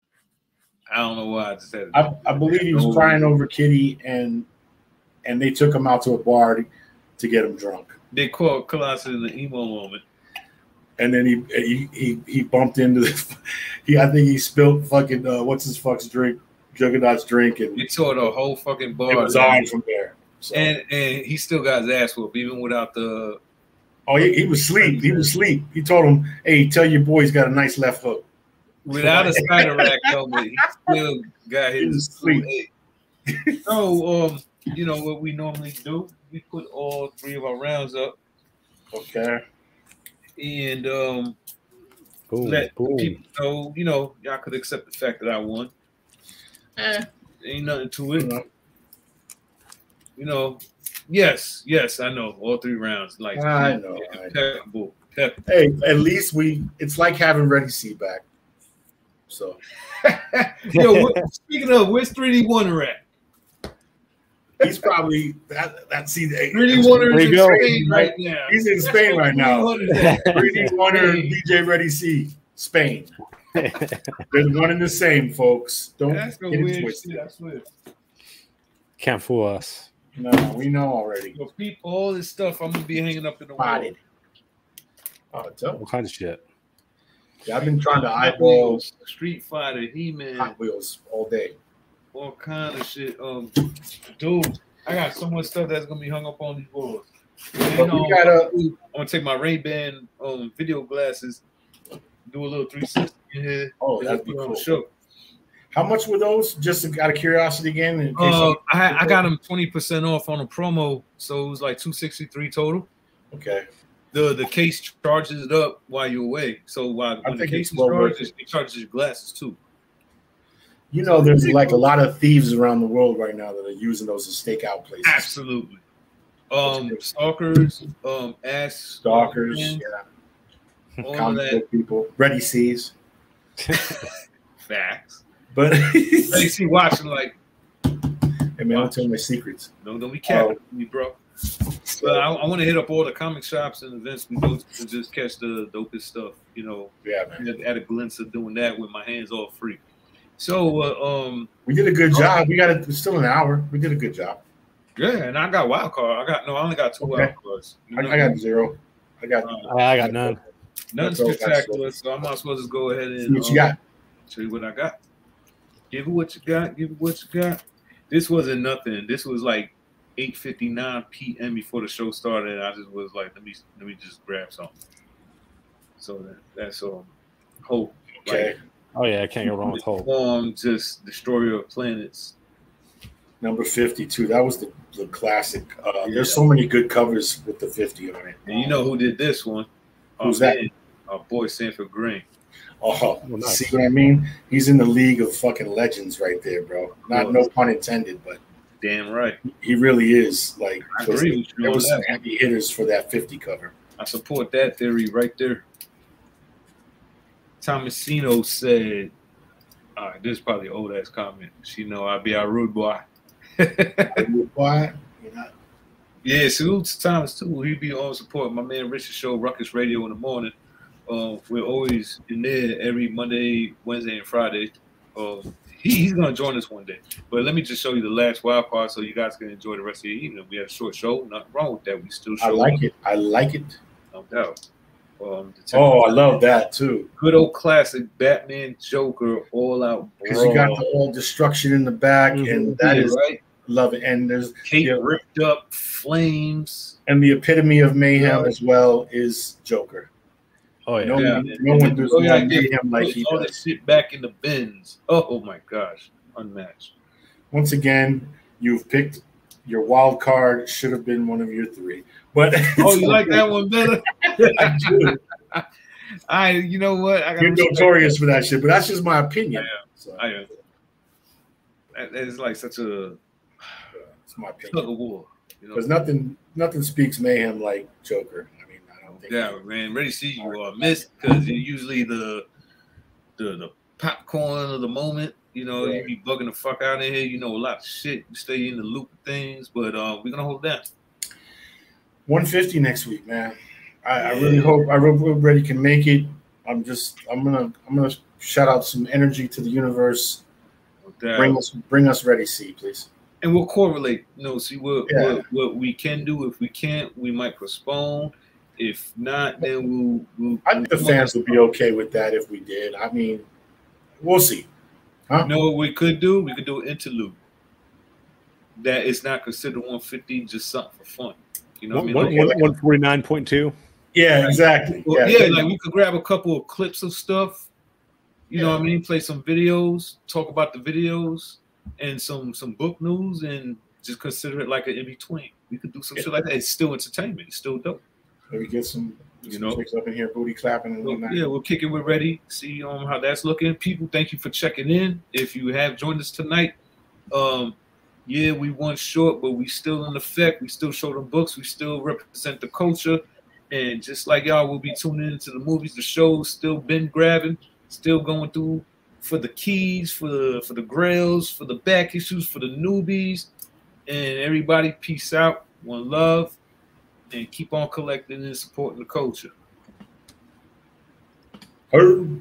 I don't know why I just said it. I, I believe he was crying over Kitty, and and they took him out to a bar to, to get him drunk. They caught Colossus in the emo moment. And then he he he, he bumped into the he I think he spilled fucking uh, what's his fuck's drink, Juggernaut's drink, and he tore the whole fucking bar. It was on from there. So. And and he still got his ass whooped even without the. Oh, he, he was asleep. He was asleep. He told him, "Hey, tell your boy he's got a nice left hook." Without a spider rack helmet, he still got his sleep. So, um, you know what we normally do? We put all three of our rounds up. Okay. And um, boom, let boom. people know, you know, y'all could accept the fact that I won. Eh, ain't nothing to it. Mm-hmm. You know, yes, yes, I know. All three rounds, like I know. Impeccable. Impeccable. Hey, at least we. It's like having Reddy C back. So, yo, what, speaking of, where's three D Wonder at? He's probably that. That's see, three D Wonder is in Spain right now. He's in Spain right now. three D Wonder, D J Reddy C, Spain. They're one and the same, folks. Don't That's get the it weird twisted. shit, I swear. Can't fool us. No, we know already. Yo, people, all this stuff I'm gonna be hanging up in the wall. Oh, dope. What kind of shit? Yeah, I've been trying to eyeball Street Fighter, He-Man, Hot Wheels all day. all kind of shit. Um, dude, I got so much stuff that's gonna be hung up on these walls. And, But um, we gotta- I'm gonna take my Ray-Ban um video glasses, do a little three sixty in here. Oh, and that'd be put on cool. the show. How much were those? Just out of curiosity again. In case Uh, I'm- I, I got them twenty percent off on a promo, so it was like two sixty-three total. Okay. The the case charges it up while you're away. So while I when the think case it's is well worth charged, it charges your glasses too. You know, there's like a lot of thieves around the world right now that are using those as stakeout places. Absolutely. Um, stalkers, um, ass Stalkers, men, yeah. all of Comic that. book people, Reddy C's. Facts. But They see watching like, hey man, I'll tell you my secrets. no, don't be capping Oh. me, bro. But I, I want to hit up all the comic shops and events we go to just catch the dopest stuff. You know, Yeah, man. at, at a glimpse of doing that with my hands all free. So, uh, um, We did a good job. We got it. It's still an hour. We did a good job. yeah, and I got wild card. I got no, I only got two Okay. wild cards. I, I got zero. I got. Uh, I got none. Nothing That's all spectacular, so I might as well just go ahead and See what you um, got. show you what I got. Give it what you got. Give it what you got. This wasn't nothing. This was like eight fifty-nine p.m. before the show started. And I just was like, let me let me just grab something. So that, that's um hope. Okay. Like, Oh yeah, I can't go wrong with hope. um, just Destroyer of Planets. Number fifty-two. That was the, the classic. Uh, Yeah. There's so many good covers with the fifty on it. And you know who did this one? Who's Our that? man, Our boy Sanford Green. Oh, Oh, nice. see what I mean? He's in the league of fucking legends right there, bro. Not no pun intended, but Damn right. he really is. Like, I agree with you there on was some that. heavy hitters for that fifty cover. I support that theory right there. Tomasino said, all right, this is probably an old ass comment. She know I be a rude boy. Why? You know, Yeah, salute to Thomas too. He be on support. My man Richard show Ruckus Radio in the morning. Uh, we're always in there every Monday, Wednesday, and Friday. Uh, he, he's gonna join us one day. But let me just show you the last wild card so you guys can enjoy the rest of the evening. We had a short show. Nothing wrong with that. We still show I like up, it. I like it. no doubt. Um, the Oh, I love that too. good old classic Batman Joker all out Because you got brawl. the all destruction in the back, Mhm. and that Yeah, is right. love it. And there's Cape yeah. ripped up, flames. and the epitome of mayhem Yeah. as well is Joker. Oh yeah. No, Yeah. one, no one does Oh, yeah, more yeah. mayhem like Put he all does. this shit back in the bins. Oh, oh my gosh, unmatched. Once again, you've picked your wild card. Should have been one of your three. But Oh, you like that one better? I do. I, you know what? I You're respect notorious for that shit, but that's just my opinion. I So, that. I am. That- that is like such a it's my tug opinion. of war. You know? Because nothing, nothing speaks mayhem like Joker. I mean, I don't think. Yeah, man. Ready to see you are missed because you're usually the the the popcorn of the moment. You know, Right. you be bugging the fuck out of here. You know a lot of shit. You stay in the loop of things, but uh, we're gonna hold it down. one fifty next week, man. I, I really hope I hope everybody can make it. I'm just I'm gonna I'm gonna shout out some energy to the universe. Bring us bring us ready, C, please. And we'll correlate. You know, see what, Yeah. what what we can do. If we can't, we might postpone. If not, then we'll. we'll I think the fans would be okay with that if we did. I mean, we'll see. Huh? You know what we could do? We could do an interlude. That is not considered one fifty, just something for fun. You know what I mean? One, Like, one, one forty-nine point two. Yeah, exactly. well, yeah, yeah, like we could grab a couple of clips of stuff. You know what I mean? Play some videos, talk about the videos, and some some book news, and just consider it like an in between. We could do some Yeah. shit like that. It's still entertainment. It's still dope. Maybe get some, You some know? chicks up in here, booty clapping and Well, whatnot. yeah, we'll kick it. We're ready. See um, how that's looking. People, thank you for checking in. If you have joined us tonight, um, yeah, we won short, but we still in effect. We still show them books. We still represent the culture. And just like y'all will be tuning into the movies, the shows, still been grabbing, still going through for the keys, for the for the grails, for the back issues, for the newbies. And everybody, peace out, one love, and keep on collecting and supporting the culture. Heard.